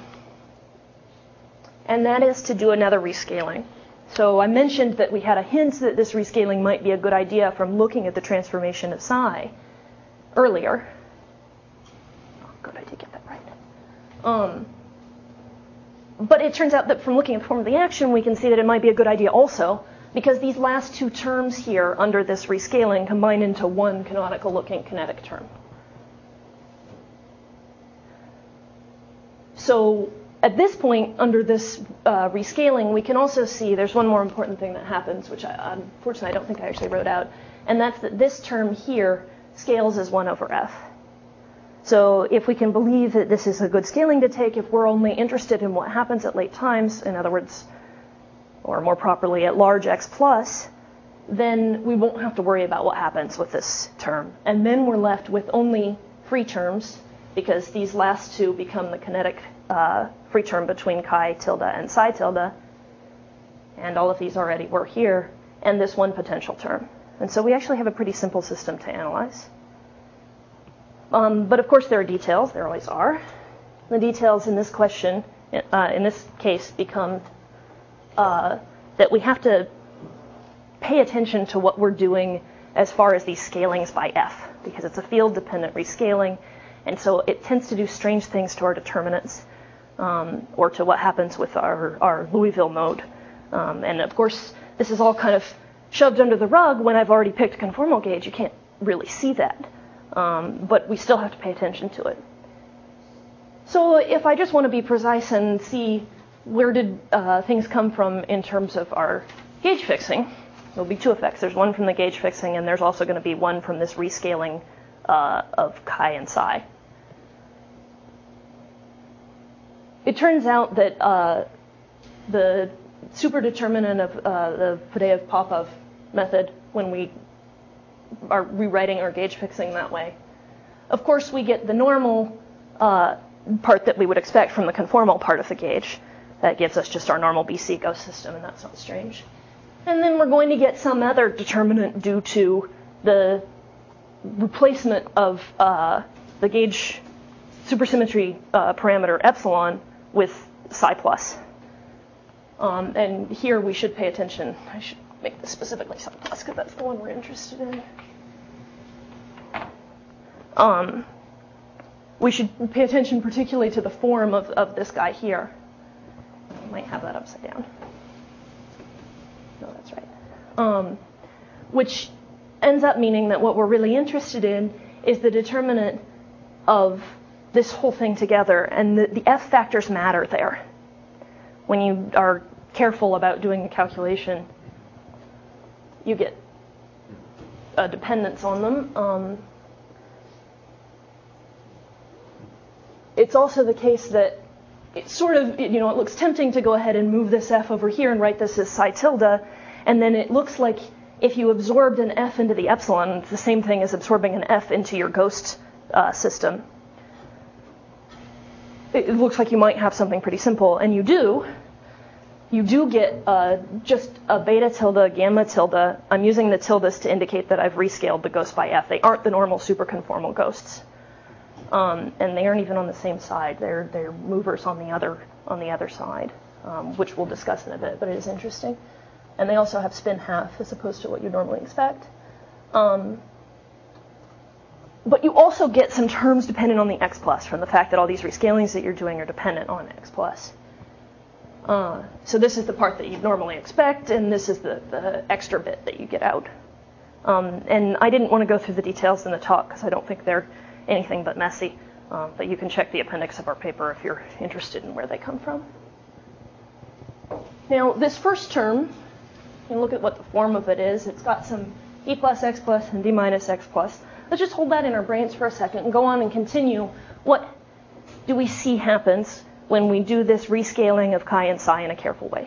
And that is to do another rescaling. So I mentioned that we had a hint that this rescaling might be a good idea from looking at the transformation of psi earlier. Oh, good, I did get that right. Um, but it turns out that from looking at the form of the action, we can see that it might be a good idea also, because these last two terms here under this rescaling combine into one canonical-looking kinetic term. So at this point, under this uh, rescaling, we can also see there's one more important thing that happens, which I, unfortunately I don't think I actually wrote out, and that's that this term here scales as one over f. So if we can believe that this is a good scaling to take, if we're only interested in what happens at late times, in other words, or more properly at large x plus, then we won't have to worry about what happens with this term. And then we're left with only free terms, because these last two become the kinetic uh, free term between chi tilde and psi tilde, and all of these already were here, and this one potential term. And so we actually have a pretty simple system to analyze. Um, but of course there are details, there always are. The details in this question, uh, in this case, become uh, that we have to pay attention to what we're doing as far as these scalings by f, because it's a field-dependent rescaling, and so it tends to do strange things to our determinants, um, or to what happens with our, our Louisville mode. Um, and of course, this is all kind of shoved under the rug when I've already picked a conformal gauge. You can't really see that, um, but we still have to pay attention to it. So if I just want to be precise and see where did uh, things come from in terms of our gauge fixing, there'll be two effects. There's one from the gauge fixing, and there's also going to be one from this rescaling uh, of chi and psi. It turns out that uh, the superdeterminant of uh, the Fadeev-Popov method, when we are rewriting our gauge fixing that way, of course we get the normal uh, part that we would expect from the conformal part of the gauge. That gives us just our normal B C ecosystem, and that's not strange. And then we're going to get some other determinant due to the replacement of uh, the gauge supersymmetry uh, parameter epsilon with psi plus. Um, and here we should pay attention. I should make this specifically psi plus because that's the one we're interested in. Um, we should pay attention particularly to the form of, of this guy here. I might have that upside down. No, that's right. Um, which ends up meaning that what we're really interested in is the determinant of this whole thing together, and the, the F factors matter there. When you are careful about doing the calculation, you get a dependence on them. Um, it's also the case that it sort of, you know, it looks tempting to go ahead and move this f over here and write this as psi tilde, and then it looks like if you absorbed an f into the epsilon, it's the same thing as absorbing an f into your ghost uh, system. It, it looks like you might have something pretty simple, and you do. You do get uh, just a beta tilde, gamma tilde. I'm using the tildes to indicate that I've rescaled the ghost by f. They aren't the normal superconformal ghosts. Um, and they aren't even on the same side. They're they're movers on the other on the other side, um, which we'll discuss in a bit. But it is interesting, and they also have spin half as opposed to what you normally expect. Um, but you also get some terms dependent on the x plus from the fact that all these rescalings that you're doing are dependent on x plus. Uh, so this is the part that you'd normally expect, and this is the, the extra bit that you get out. Um, and I didn't want to go through the details in the talk because I don't think they're anything but messy, uh, but you can check the appendix of our paper if you're interested in where they come from. Now, this first term, you can look at what the form of it is. It's got some e plus x plus and d minus x plus. Let's just hold that in our brains for a second and go on and continue. What do we see happens when we do this rescaling of chi and psi in a careful way?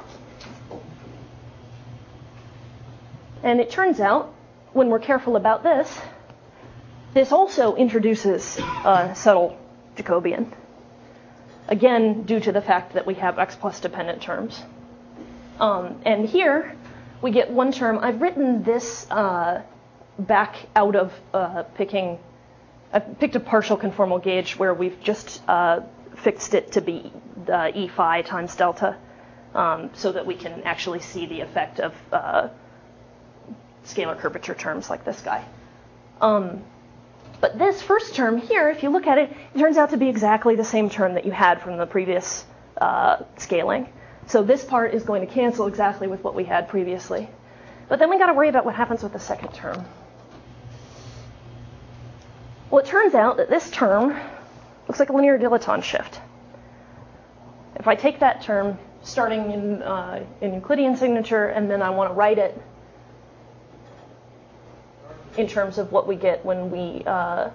And it turns out, when we're careful about this, this also introduces a subtle Jacobian, again, due to the fact that we have x plus dependent terms. Um, and here, we get one term. I've written this uh, back out of uh, picking, I picked a partial conformal gauge where we've just uh, fixed it to be uh, E phi times delta, um, so that we can actually see the effect of uh, scalar curvature terms like this guy. Um, But this first term here, if you look at it, it turns out to be exactly the same term that you had from the previous uh, scaling. So this part is going to cancel exactly with what we had previously. But then we got to worry about what happens with the second term. Well, it turns out that this term looks like a linear dilaton shift. If I take that term, starting in, uh, in Euclidean signature, and then I want to write it in terms of what we get when we uh,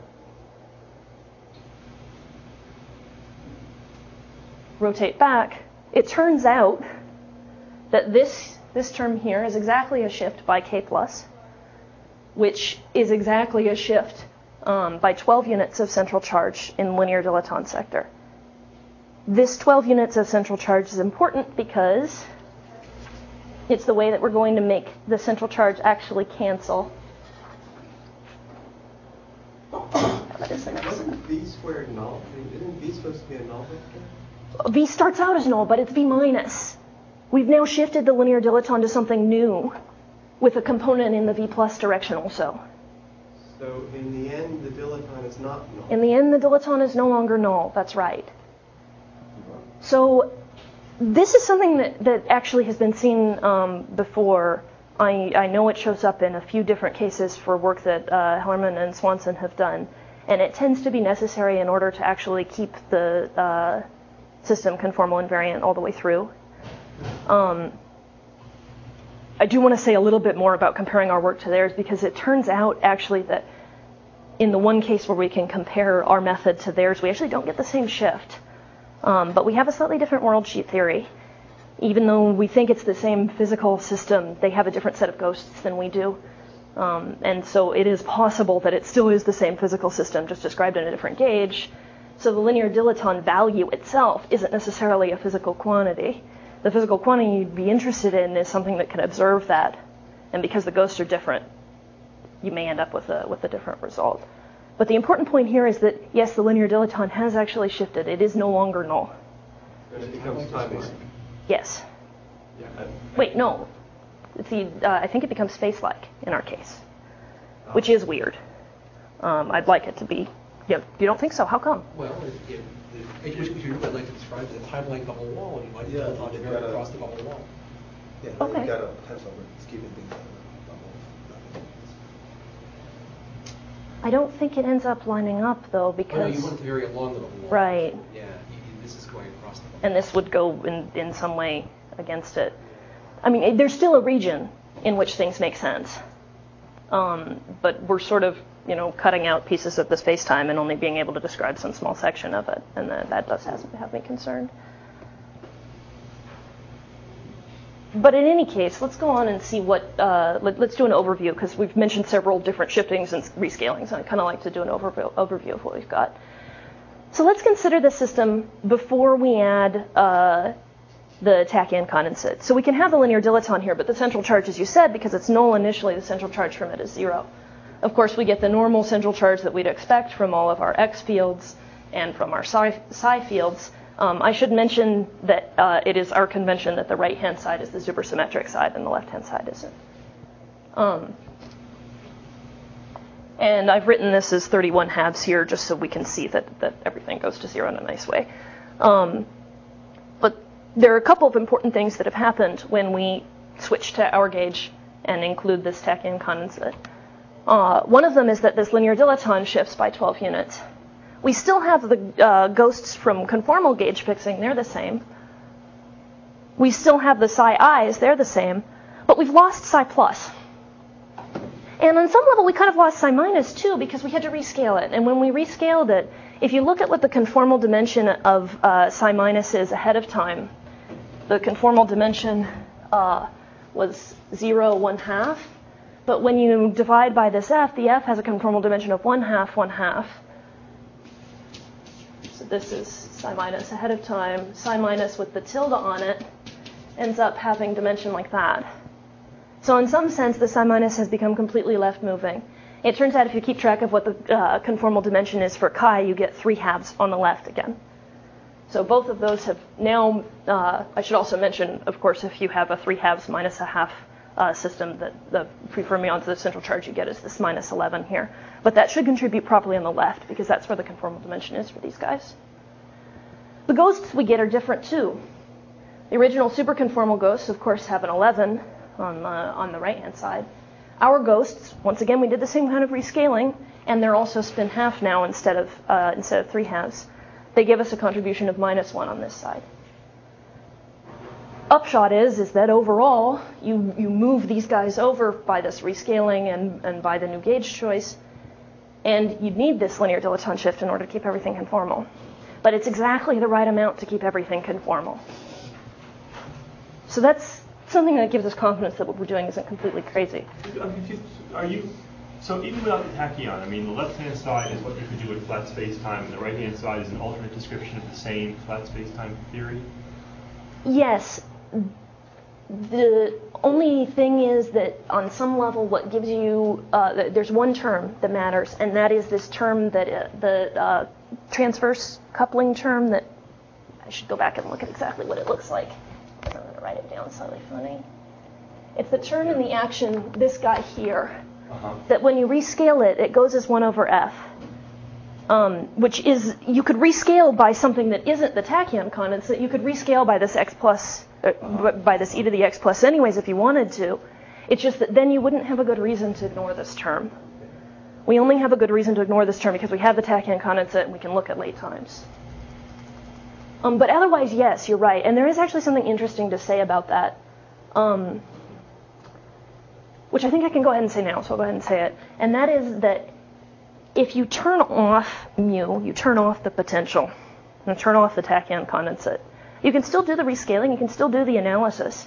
rotate back, it turns out that this, this term here is exactly a shift by k plus, which is exactly a shift um, by twelve units of central charge in linear dilaton sector. This twelve units of central charge is important because it's the way that we're going to make the central charge actually cancel. That is the next Wasn't step. V squared null? Isn't V supposed to be a null vector? V starts out as null, but it's V minus. We've now shifted the linear dilaton to something new with a component in the V plus direction also. So in the end, the dilaton is not null. In the end, the dilaton is no longer null. That's right. So this is something that, that actually has been seen um, before. I, I know it shows up in a few different cases for work that uh, Hellerman and Swanson have done, and it tends to be necessary in order to actually keep the uh, system conformal invariant all the way through. Um, I do want to say a little bit more about comparing our work to theirs, because it turns out actually that in the one case where we can compare our method to theirs, we actually don't get the same shift. Um, but we have a slightly different world sheet theory. Even though we think it's the same physical system, they have a different set of ghosts than we do. Um, and so it is possible that it still is the same physical system, just described in a different gauge. So the linear dilaton value itself isn't necessarily a physical quantity. The physical quantity you'd be interested in is something that can observe that. And because the ghosts are different, you may end up with a, with a different result. But the important point here is that, yes, the linear dilaton has actually shifted. It is no longer null. And it becomes timelike. Yes. Yeah. I, Wait, no. It's the, uh, I think it becomes space-like in our case, which is weird. Um, I'd like it to be. Yeah, you don't think so? How come? Well, if, if, if, if you would like to describe the time-like bubble wall, and you might Yeah, yeah, you've vary got a- across the bubble wall. Yeah, Okay. you've got a potential for keeping things on the bubble. I don't think it ends up lining up, though, Oh, no, because... you want it to vary along the bubble wall. Right. Yeah, you, you, this is going across the bubble And this would go in, in some way against it. I mean, it, there's still a region in which things make sense. Um, but we're sort of, you know, cutting out pieces of the space-time and only being able to describe some small section of it, and that, that does have, have me concerned. But in any case, let's go on and see what, uh, let, let's do an overview, because we've mentioned several different shiftings and rescalings, and I kind of like to do an overview, overview of what we've got. So let's consider the system before we add uh, the tachyon condensate. So we can have the linear dilaton here, but the central charge, as you said, because it's null initially, the central charge from it is zero. Of course, we get the normal central charge that we'd expect from all of our X fields and from our psi, psi fields. Um, I should mention that uh, it is our convention that the right-hand side is the supersymmetric side and the left-hand side isn't. Um, and I've written this as thirty-one halves here just so we can see that, that everything goes to zero in a nice way. Um, but there are a couple of important things that have happened when we switch to our gauge and include this tachyon condensate. Uh, one of them is that this linear dilaton shifts by twelve units. We still have the uh, ghosts from conformal gauge fixing, they're the same. We still have the psi i's, they're the same, but we've lost psi plus. And on some level, we kind of lost psi minus too, because we had to rescale it. And when we rescaled it, if you look at what the conformal dimension of uh, psi minus is ahead of time, the conformal dimension uh, was zero, one half. But when you divide by this f, the f has a conformal dimension of one half, one half. So this is psi minus ahead of time. Psi minus with the tilde on it ends up having dimension like that. So in some sense, the psi minus has become completely left moving. It turns out if you keep track of what the uh, conformal dimension is for chi, you get three halves on the left again. So both of those have now, uh, I should also mention, of course, if you have a three halves minus a half uh, system, that the free fermions, the central charge you get is this minus eleven here. But that should contribute properly on the left, because that's where the conformal dimension is for these guys. The ghosts we get are different too. The original superconformal ghosts, of course, have an eleven on the, on the right-hand side. Our ghosts, once again, we did the same kind of rescaling, and they're also spin half now instead of uh, instead of three halves. They give us a contribution of minus one on this side. Upshot is, is that overall, you, you move these guys over by this rescaling and, and by the new gauge choice, and you need this linear dilaton shift in order to keep everything conformal. But it's exactly the right amount to keep everything conformal. So that's something that gives us confidence that what we're doing isn't completely crazy. I'm confused. Are you, so even without the tachyon, I mean, the left-hand side is what you could do with flat space-time, and the right-hand side is an alternate description of the same flat space-time theory? Yes. The only thing is that on some level what gives you, uh, there's one term that matters, and that is this term that, uh, the uh, transverse coupling term that, I should go back and look at exactly what it looks like. I'm going to write it down slightly funny. It's the term in the action, this guy here, uh-huh. that when you rescale it, it goes as one over f, um, which is, you could rescale by something that isn't the tachyon condensate. You could rescale by this x plus, uh, uh-huh. by this e to the x plus anyways if you wanted to. It's just that then you wouldn't have a good reason to ignore this term. We only have a good reason to ignore this term because we have the tachyon condensate and we can look at late times. Um, but otherwise, yes, you're right. And there is actually something interesting to say about that, um, which I think I can go ahead and say now, so I'll go ahead and say it. And that is that if you turn off mu, you turn off the potential, and turn off the tachyon condensate, you can still do the rescaling, you can still do the analysis.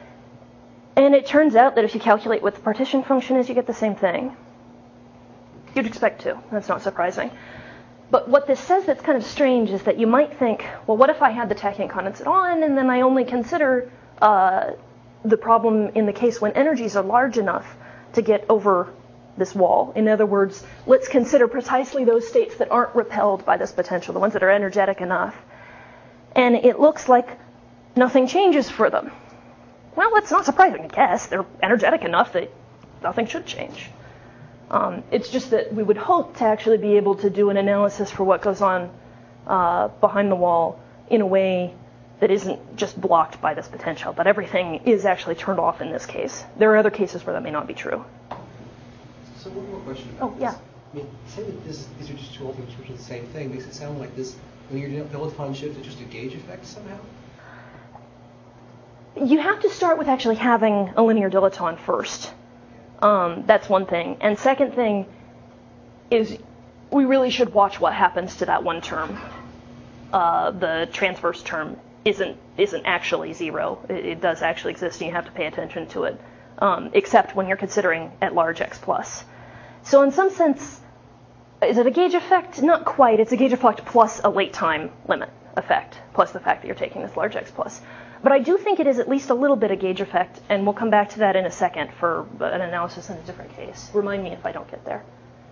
And it turns out that if you calculate what the partition function is, you get the same thing. You'd expect to. That's not surprising. But what this says that's kind of strange is that you might think, well, what if I had the tachyon condensate on and then I only consider uh, the problem in the case when energies are large enough to get over this wall? In other words, let's consider precisely those states that aren't repelled by this potential, the ones that are energetic enough. And it looks like nothing changes for them. Well, that's not surprising, I guess. They're energetic enough that nothing should change. Um, it's just that we would hope to actually be able to do an analysis for what goes on uh, behind the wall in a way that isn't just blocked by this potential, but everything is actually turned off in this case. There are other cases where that may not be true. So one more question about Oh, yeah. this. I mean, say that this, these are just two ultimate which are the same thing. Makes it sound like this, when you're doing dilaton shift, it's just a gauge effect somehow? you have to start with actually having a linear dilaton first. Um, that's one thing. And second thing is we really should watch what happens to that one term. Uh, the transverse term isn't isn't actually zero. It, it does actually exist, and you have to pay attention to it, um, except when you're considering at large x plus. So in some sense, is it a gauge effect? Not quite. It's a gauge effect plus a late time limit effect, plus the fact that you're taking this large x plus. But I do think it is at least a little bit a gauge effect, and we'll come back to that in a second for an analysis in a different case. Remind me if I don't get there.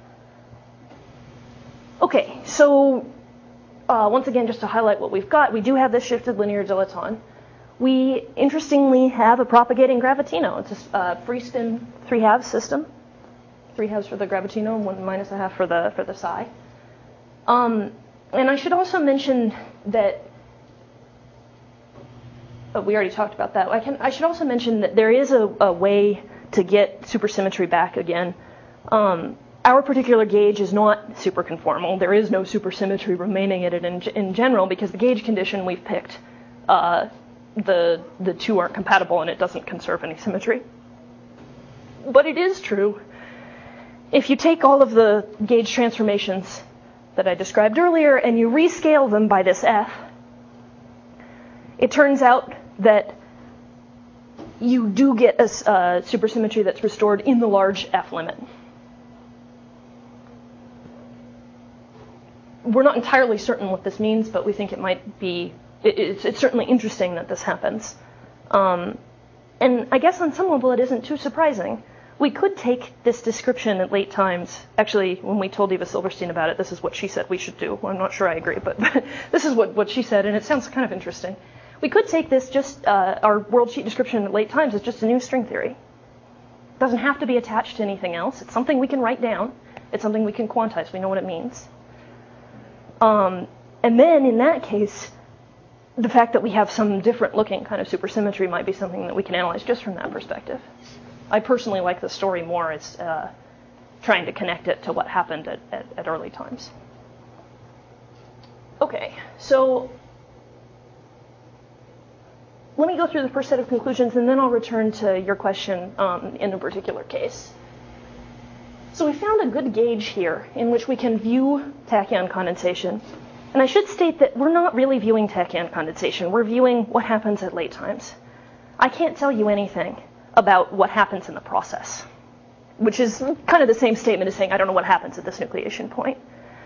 Okay, so uh, once again, just to highlight what we've got, we do have this shifted linear dilaton. We, interestingly, have a propagating gravitino. It's a uh, free spin three halves system. Three halves for the gravitino, one minus a half for the for the psi. Um, and I should also mention that oh, we already talked about that. I can I should also mention that there is a, a way to get supersymmetry back again. Um, our particular gauge is not superconformal. There is no supersymmetry remaining in it in, in general because the gauge condition we've picked, uh, the the two aren't compatible and it doesn't conserve any symmetry. But it is true. If you take all of the gauge transformations that I described earlier and you rescale them by this f, it turns out that you do get a uh, supersymmetry that's restored in the large f limit. We're not entirely certain what this means, but we think it might be, it, it's, it's certainly interesting that this happens. Um, and I guess on some level it isn't too surprising. We could take this description at late times. Actually, when we told Eva Silverstein about it, this is what she said we should do. Well, I'm not sure I agree, but, but this is what, what she said, and it sounds kind of interesting. We could take this just, uh, our world sheet description at late times as just a new string theory. It doesn't have to be attached to anything else. It's something we can write down. It's something we can quantize. We know what it means. Um, and then, in that case, the fact that we have some different looking kind of supersymmetry might be something that we can analyze just from that perspective. I personally like the story more as uh, trying to connect it to what happened at, at, at early times. Okay, so let me go through the first set of conclusions, and then I'll return to your question um, in a particular case. So we found a good gauge here in which we can view tachyon condensation. And I should state that we're not really viewing tachyon condensation. We're viewing what happens at late times. I can't tell you anything about what happens in the process, which is kind of the same statement as saying I don't know what happens at this nucleation point.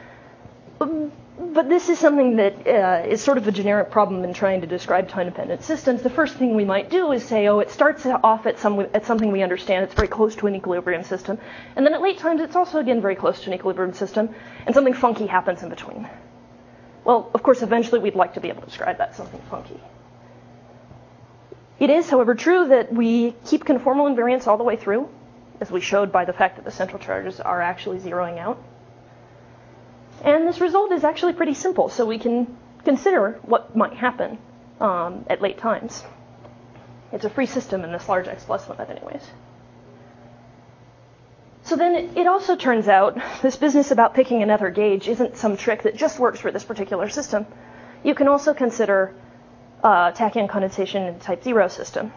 But this is something that uh, is sort of a generic problem in trying to describe time-dependent systems. The first thing we might do is say, oh, it starts off at, some, at something we understand. It's very close to an equilibrium system. And then at late times, it's also, again, very close to an equilibrium system. And something funky happens in between. Well, of course, eventually we'd like to be able to describe that something funky. It is, however, true that we keep conformal invariance all the way through, as we showed by the fact that the central charges are actually zeroing out. And this result is actually pretty simple, so we can consider what might happen um, at late times. It's a free system in this large x plus limit anyways. So then it, it also turns out this business about picking another gauge isn't some trick that just works for this particular system. You can also consider uh, tachyon condensation in type zero system.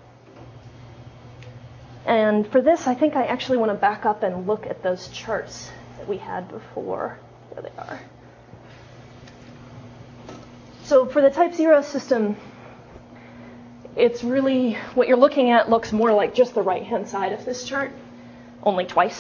And for this, I think I actually want to back up and look at those charts that we had before. There they are. So for the type zero system, it's really, what you're looking at looks more like just the right-hand side of this chart, only twice.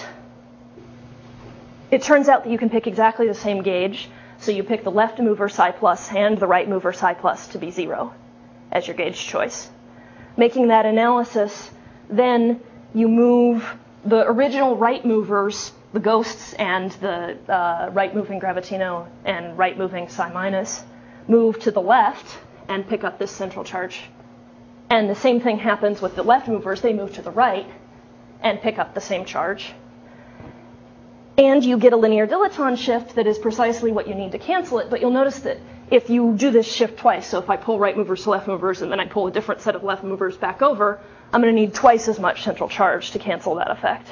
It turns out that you can pick exactly the same gauge, so you pick the left mover psi plus and the right mover psi plus to be zero as your gauge choice. Making that analysis, then you move the original right movers, the ghosts and the uh, right-moving gravitino and right-moving psi minus, move to the left and pick up this central charge. And the same thing happens with the left movers. They move to the right and pick up the same charge. And you get a linear dilaton shift that is precisely what you need to cancel it, but you'll notice that if you do this shift twice, so if I pull right movers to left movers and then I pull a different set of left movers back over, I'm going to need twice as much central charge to cancel that effect.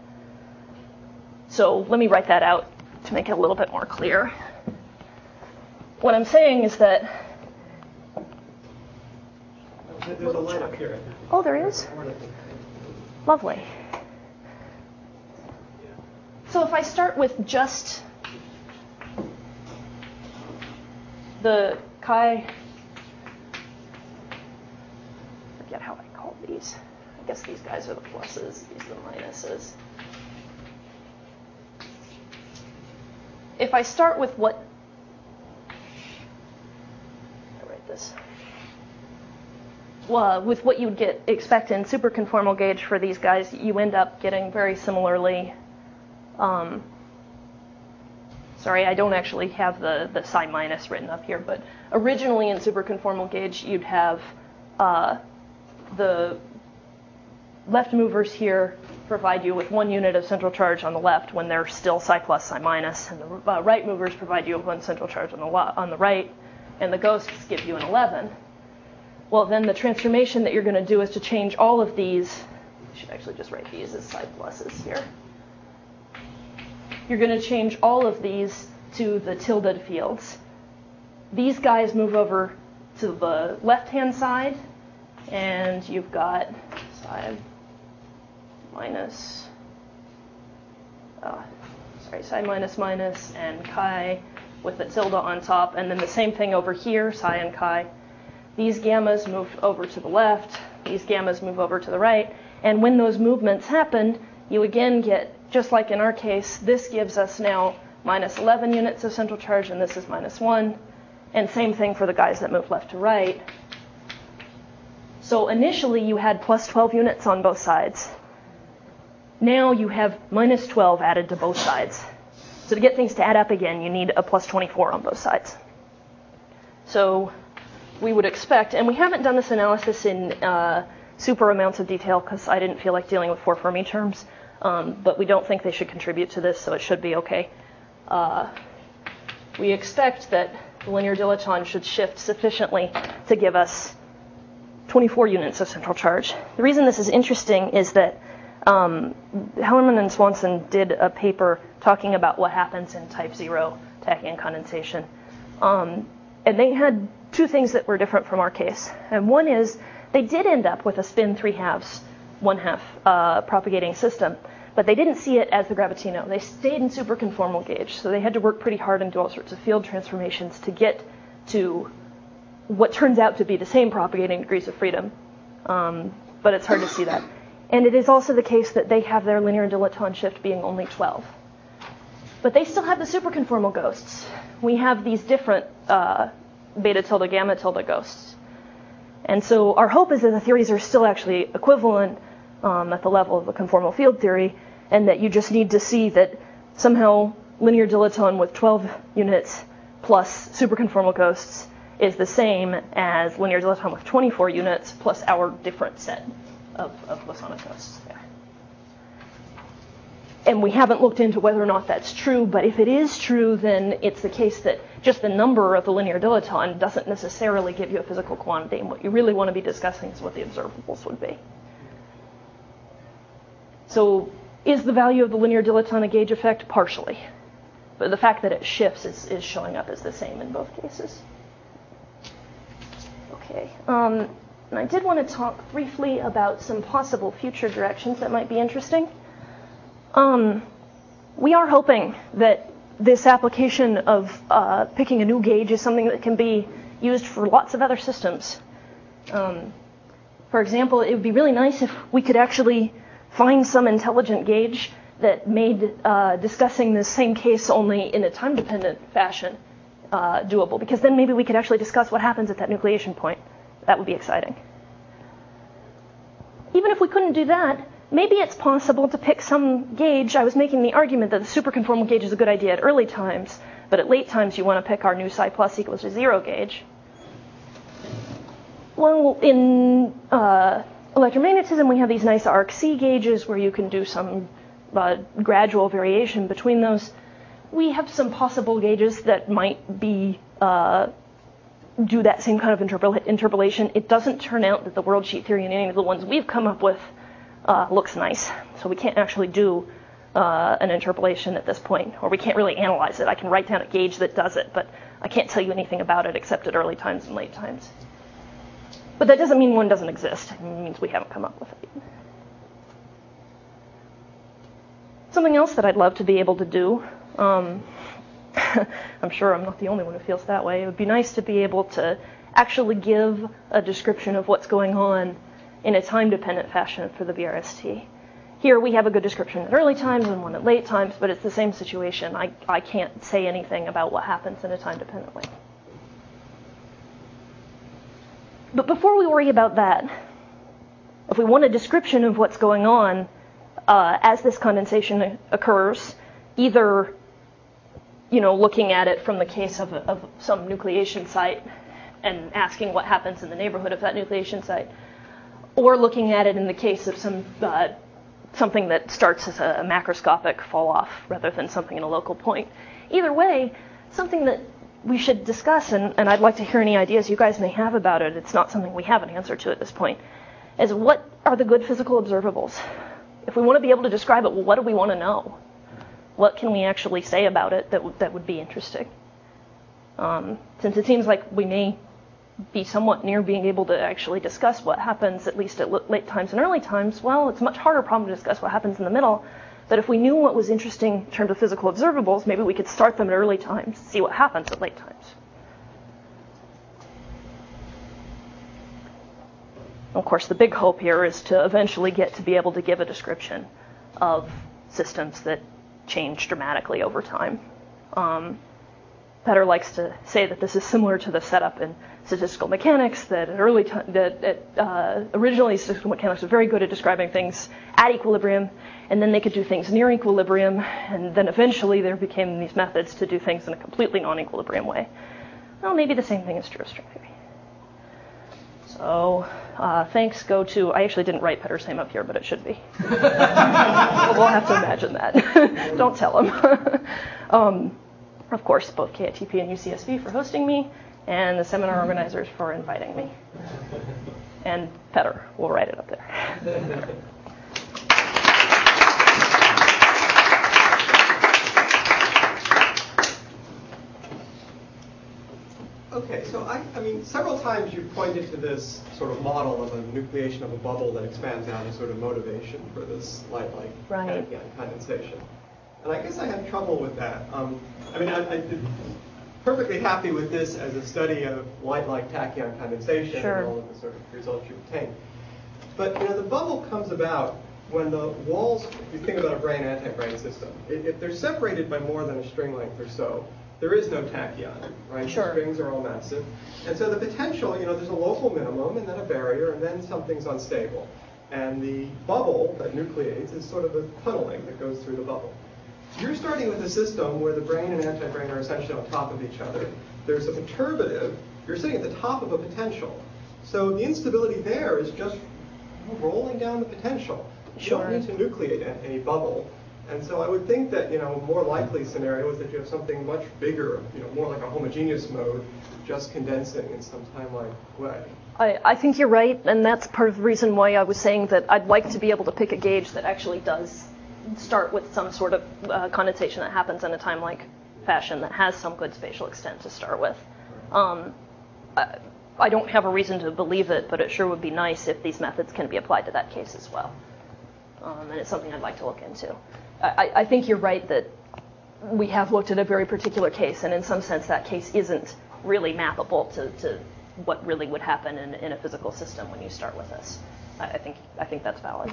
So let me write that out to make it a little bit more clear. What I'm saying is that There's a light up here. Oh, there is? Lovely. So if I start with just the chi, forget how I called these. I guess these guys are the pluses, these are the minuses. If I start with what, I write this, well, with what you would get expect in superconformal gauge for these guys, you end up getting very similarly. Um, sorry, I don't actually have the, the psi minus written up here, but originally in superconformal gauge, you'd have uh, the left movers here provide you with one unit of central charge on the left when they're still psi plus, psi minus, and the uh, right movers provide you with one central charge on the lo- on the right, and the ghosts give you an eleven. Well, then the transformation that you're going to do is to change all of these. I should actually just write these as psi pluses here. You're going to change all of these to the tilde fields. These guys move over to the left-hand side, and you've got psi minus, uh, sorry, psi minus minus and chi with the tilde on top, and then the same thing over here, psi and chi. These gammas move over to the left, these gammas move over to the right, and when those movements happen, you again get, just like in our case, this gives us now minus eleven units of central charge, and this is minus one, and same thing for the guys that move left to right. So initially you had plus twelve units on both sides. Now you have minus twelve added to both sides. So to get things to add up again, you need a plus twenty-four on both sides. So we would expect, and we haven't done this analysis in uh, super amounts of detail because I didn't feel like dealing with four Fermi terms, um, but we don't think they should contribute to this, so it should be okay. Uh, we expect that the linear dilaton should shift sufficiently to give us twenty-four units of central charge. The reason this is interesting is that um, Hellerman and Swanson did a paper talking about what happens in type zero tachyon condensation. Um, and they had two things that were different from our case. And one is they did end up with a spin three halves, one half uh, propagating system, but they didn't see it as the Gravitino. They stayed in superconformal gauge, so they had to work pretty hard and do all sorts of field transformations to get to what turns out to be the same propagating degrees of freedom, um, but it's hard to see that. And it is also the case that they have their linear dilaton shift being only twelve. But they still have the superconformal ghosts. We have these different uh, beta tilde, gamma tilde ghosts. And so our hope is that the theories are still actually equivalent um, at the level of the conformal field theory, and that you just need to see that somehow linear dilaton with twelve units plus superconformal ghosts is the same as linear dilaton with twenty-four units plus our different set of, of bosonic ghosts there. And we haven't looked into whether or not that's true, but if it is true, then it's the case that just the number of the linear dilaton doesn't necessarily give you a physical quantity, and what you really want to be discussing is what the observables would be. So is the value of the linear dilaton a gauge effect? Partially. But the fact that it shifts is, is showing up as the same in both cases. Okay. Um, and I did want to talk briefly about some possible future directions that might be interesting. Um, we are hoping that this application of uh, picking a new gauge is something that can be used for lots of other systems. Um, for example, it would be really nice if we could actually find some intelligent gauge that made uh, discussing the same case only in a time-dependent fashion uh, doable, because then maybe we could actually discuss what happens at that nucleation point. That would be exciting. Even if we couldn't do that, maybe it's possible to pick some gauge. I was making the argument that the superconformal gauge is a good idea at early times, but at late times you want to pick our new psi plus equals to zero gauge. Well, in uh, electromagnetism, we have these nice arc-C gauges where you can do some uh, gradual variation between those. We have some possible gauges that might be uh, do that same kind of interpol- interpolation. It doesn't turn out that the world sheet theory and any of the ones we've come up with Uh, looks nice. So we can't actually do uh, an interpolation at this point, or we can't really analyze it. I can write down a gauge that does it, but I can't tell you anything about it except at early times and late times. But that doesn't mean one doesn't exist. It means we haven't come up with it yet. Something else that I'd love to be able to do, um, I'm sure I'm not the only one who feels that way, it would be nice to be able to actually give a description of what's going on in a time-dependent fashion for the B R S T. Here we have a good description at early times and one at late times, but it's the same situation. I, I can't say anything about what happens in a time-dependent way. But before we worry about that, if we want a description of what's going on uh, as this condensation occurs, either you know, looking at it from the case of, a, of some nucleation site and asking what happens in the neighborhood of that nucleation site, or looking at it in the case of some uh, something that starts as a macroscopic fall-off rather than something in a local point. Either way, something that we should discuss, and, and I'd like to hear any ideas you guys may have about it, it's not something we have an answer to at this point, is what are the good physical observables? If we want to be able to describe it, well, what do we want to know? What can we actually say about it that, w- that would be interesting? Um, since it seems like we may be somewhat near being able to actually discuss what happens, at least at l- late times and early times, well, it's a much harder problem to discuss what happens in the middle. But if we knew what was interesting in terms of physical observables, maybe we could start them at early times, see what happens at late times. Of course, the big hope here is to eventually get to be able to give a description of systems that change dramatically over time. Um, Petter likes to say that this is similar to the setup in statistical mechanics, that at early time, that at, uh, originally statistical mechanics was very good at describing things at equilibrium, and then they could do things near equilibrium, and then eventually there became these methods to do things in a completely non-equilibrium way. Well, maybe the same thing is true of string theory. So uh, thanks go to, I actually didn't write Petter's name up here, but it should be. We'll have to imagine that. Don't tell him. um, of course, both K I T P and U C S B for hosting me, and the seminar organizers for inviting me. And Petter will write it up there. Okay, so I, I mean, several times you pointed to this sort of model of a nucleation of a bubble that expands out as sort of motivation for this light-like right. tachyon condensation. And I guess I had trouble with that. Um, I mean, I, I'm perfectly happy with this as a study of light-like tachyon condensation sure. and all of the sort of results you obtain. But, you know, the bubble comes about when the walls, if you think about a brane anti-brane system, if, if they're separated by more than a string length or so, there is no tachyon, right? Sure. The strings are all massive. And so the potential, you know, there's a local minimum and then a barrier and then something's unstable. And the bubble that nucleates is sort of a tunneling that goes through the bubble. So you're starting with a system where the brane and anti-brane are essentially on top of each other. There's a perturbative. You're sitting at the top of a potential. So the instability there is just rolling down the potential. You sure. don't need to nucleate any bubble. And so I would think that, you know, more likely scenario is that you have something much bigger, you know, more like a homogeneous mode, just condensing in some time-like way. I, I think you're right, and that's part of the reason why I was saying that I'd like to be able to pick a gauge that actually does start with some sort of uh, condensation that happens in a time-like fashion that has some good spatial extent to start with. Um, I, I don't have a reason to believe it, but it sure would be nice if these methods can be applied to that case as well. Um, and it's something I'd like to look into. I, I think you're right that we have looked at a very particular case, and in some sense that case isn't really mappable to, to what really would happen in, in a physical system when you start with this. I, I think I think that's valid.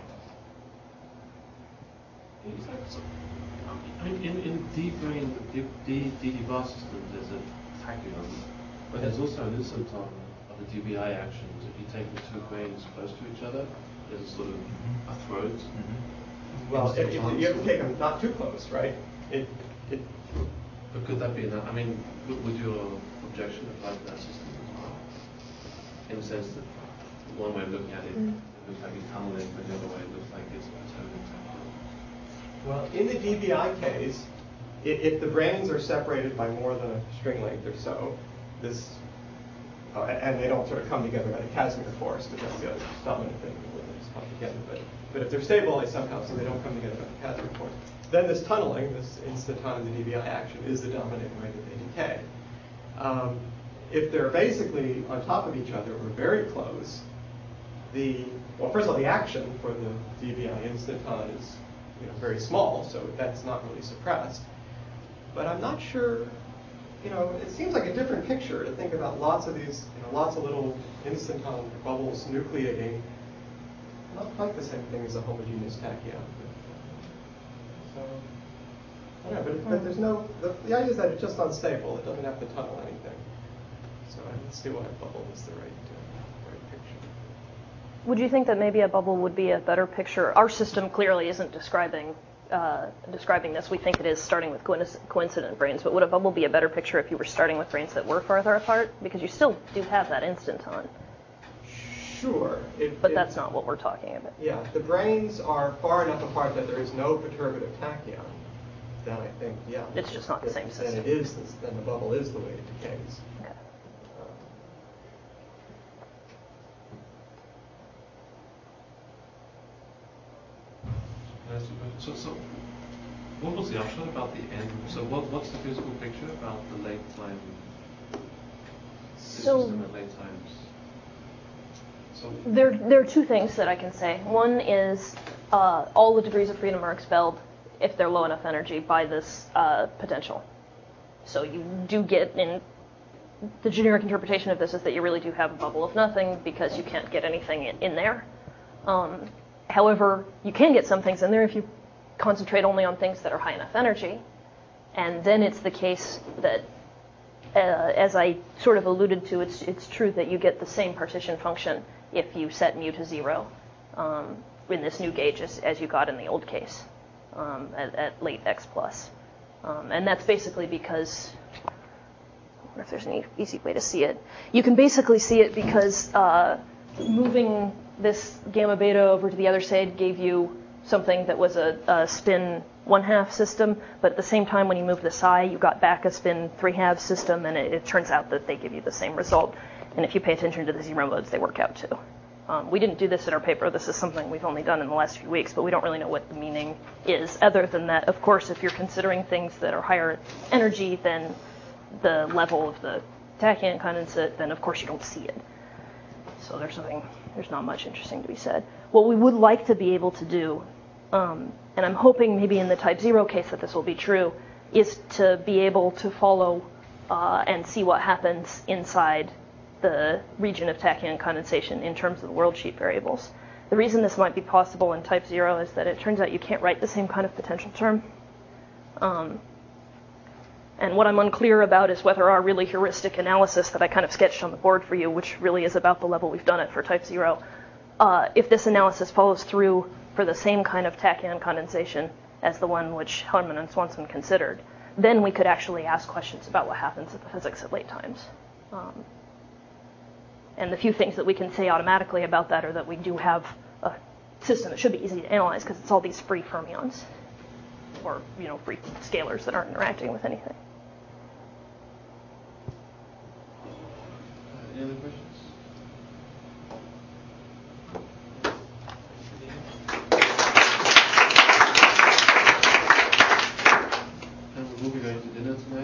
I mean, in, in D brane, the D D bar system, there's a tachyon, but there's also an instant on of the D B I actions. If you take the two branes close to each other, there's sort of a throat. Mm-hmm. Well, if, if you have to take them not too close, right? It, it. But could that be enough? I mean, would, would your objection apply to that system as well? In the sense that one way of looking at it, mm. it looks like it's tunneling, but the other way it looks like it's perturbing. Well, in the D B I case, if, if the branes are separated by more than a string length or so, this, uh, and they don't sort of come together at a Casimir force, because that's the other dominant thing, where they just come together. But, but if they're stable, they somehow, so they don't come together at a Casimir force. Then this tunneling, this instanton in the D B I action, is the dominant way that they decay. Um, if they're basically on top of each other or very close, the, well, first of all, the action for the D B I instanton is, you know, very small, so that's not really suppressed. But I'm not sure, you know, it seems like a different picture to think about lots of these, you know, lots of little instanton bubbles nucleating. Not quite the same thing as a homogeneous tachyon. So, I don't know, but, but there's no, the, the idea is that it's just unstable. It doesn't have to tunnel anything. So I don't see why a bubble is the right, uh, right picture. Would you think that maybe a bubble would be a better picture? Our system clearly isn't describing uh, describing this. We think it is starting with coincident branes, but would a bubble be a better picture if you were starting with branes that were farther apart? Because you still do have that instanton. Sure. It, but it, that's not what we're talking about. Yeah, the branes are far enough apart that there is no perturbative tachyon. Then I think, yeah. It's just not the same system. Then it is, then the bubble is the way it decays. Okay. So, so what was the upshot about the end? So what, what's the physical picture about the late time so, system at late times? So there, there are two things that I can say. One is uh, all the degrees of freedom are expelled if they're low enough energy by this uh, potential. So you do get, in the generic interpretation of this is that you really do have a bubble of nothing because you can't get anything in, in there. Um, However, you can get some things in there if you concentrate only on things that are high enough energy. And then it's the case that, uh, as I sort of alluded to, it's it's true that you get the same partition function if you set mu to zero um, in this new gauge as, as you got in the old case um, at, at late x plus. Um, and that's basically because, I wonder if there's any easy way to see it. You can basically see it because uh, moving this gamma beta over to the other side gave you something that was a, a spin one half system, but at the same time when you move the psi, you got back a spin three halves system, and it, it turns out that they give you the same result. And if you pay attention to the zero modes, they work out too. Um, we didn't do this in our paper. This is something we've only done in the last few weeks, but we don't really know what the meaning is. Other than that, of course, if you're considering things that are higher energy than the level of the tachyon condensate, then of course you don't see it. So there's nothing, there's not much interesting to be said. What we would like to be able to do, um, and I'm hoping maybe in the type zero case that this will be true, is to be able to follow uh, and see what happens inside the region of tachyon condensation in terms of the world sheet variables. The reason this might be possible in type zero is that it turns out you can't write the same kind of potential term. Um, And what I'm unclear about is whether our really heuristic analysis that I kind of sketched on the board for you, which really is about the level we've done it for type zero, uh, if this analysis follows through for the same kind of tachyon condensation as the one which Hellman and Swanson considered, then we could actually ask questions about what happens at the physics at late times. Um, and the few things that we can say automatically about that are that we do have a system that should be easy to analyze because it's all these free fermions, or, you know, free scalars that aren't interacting with anything.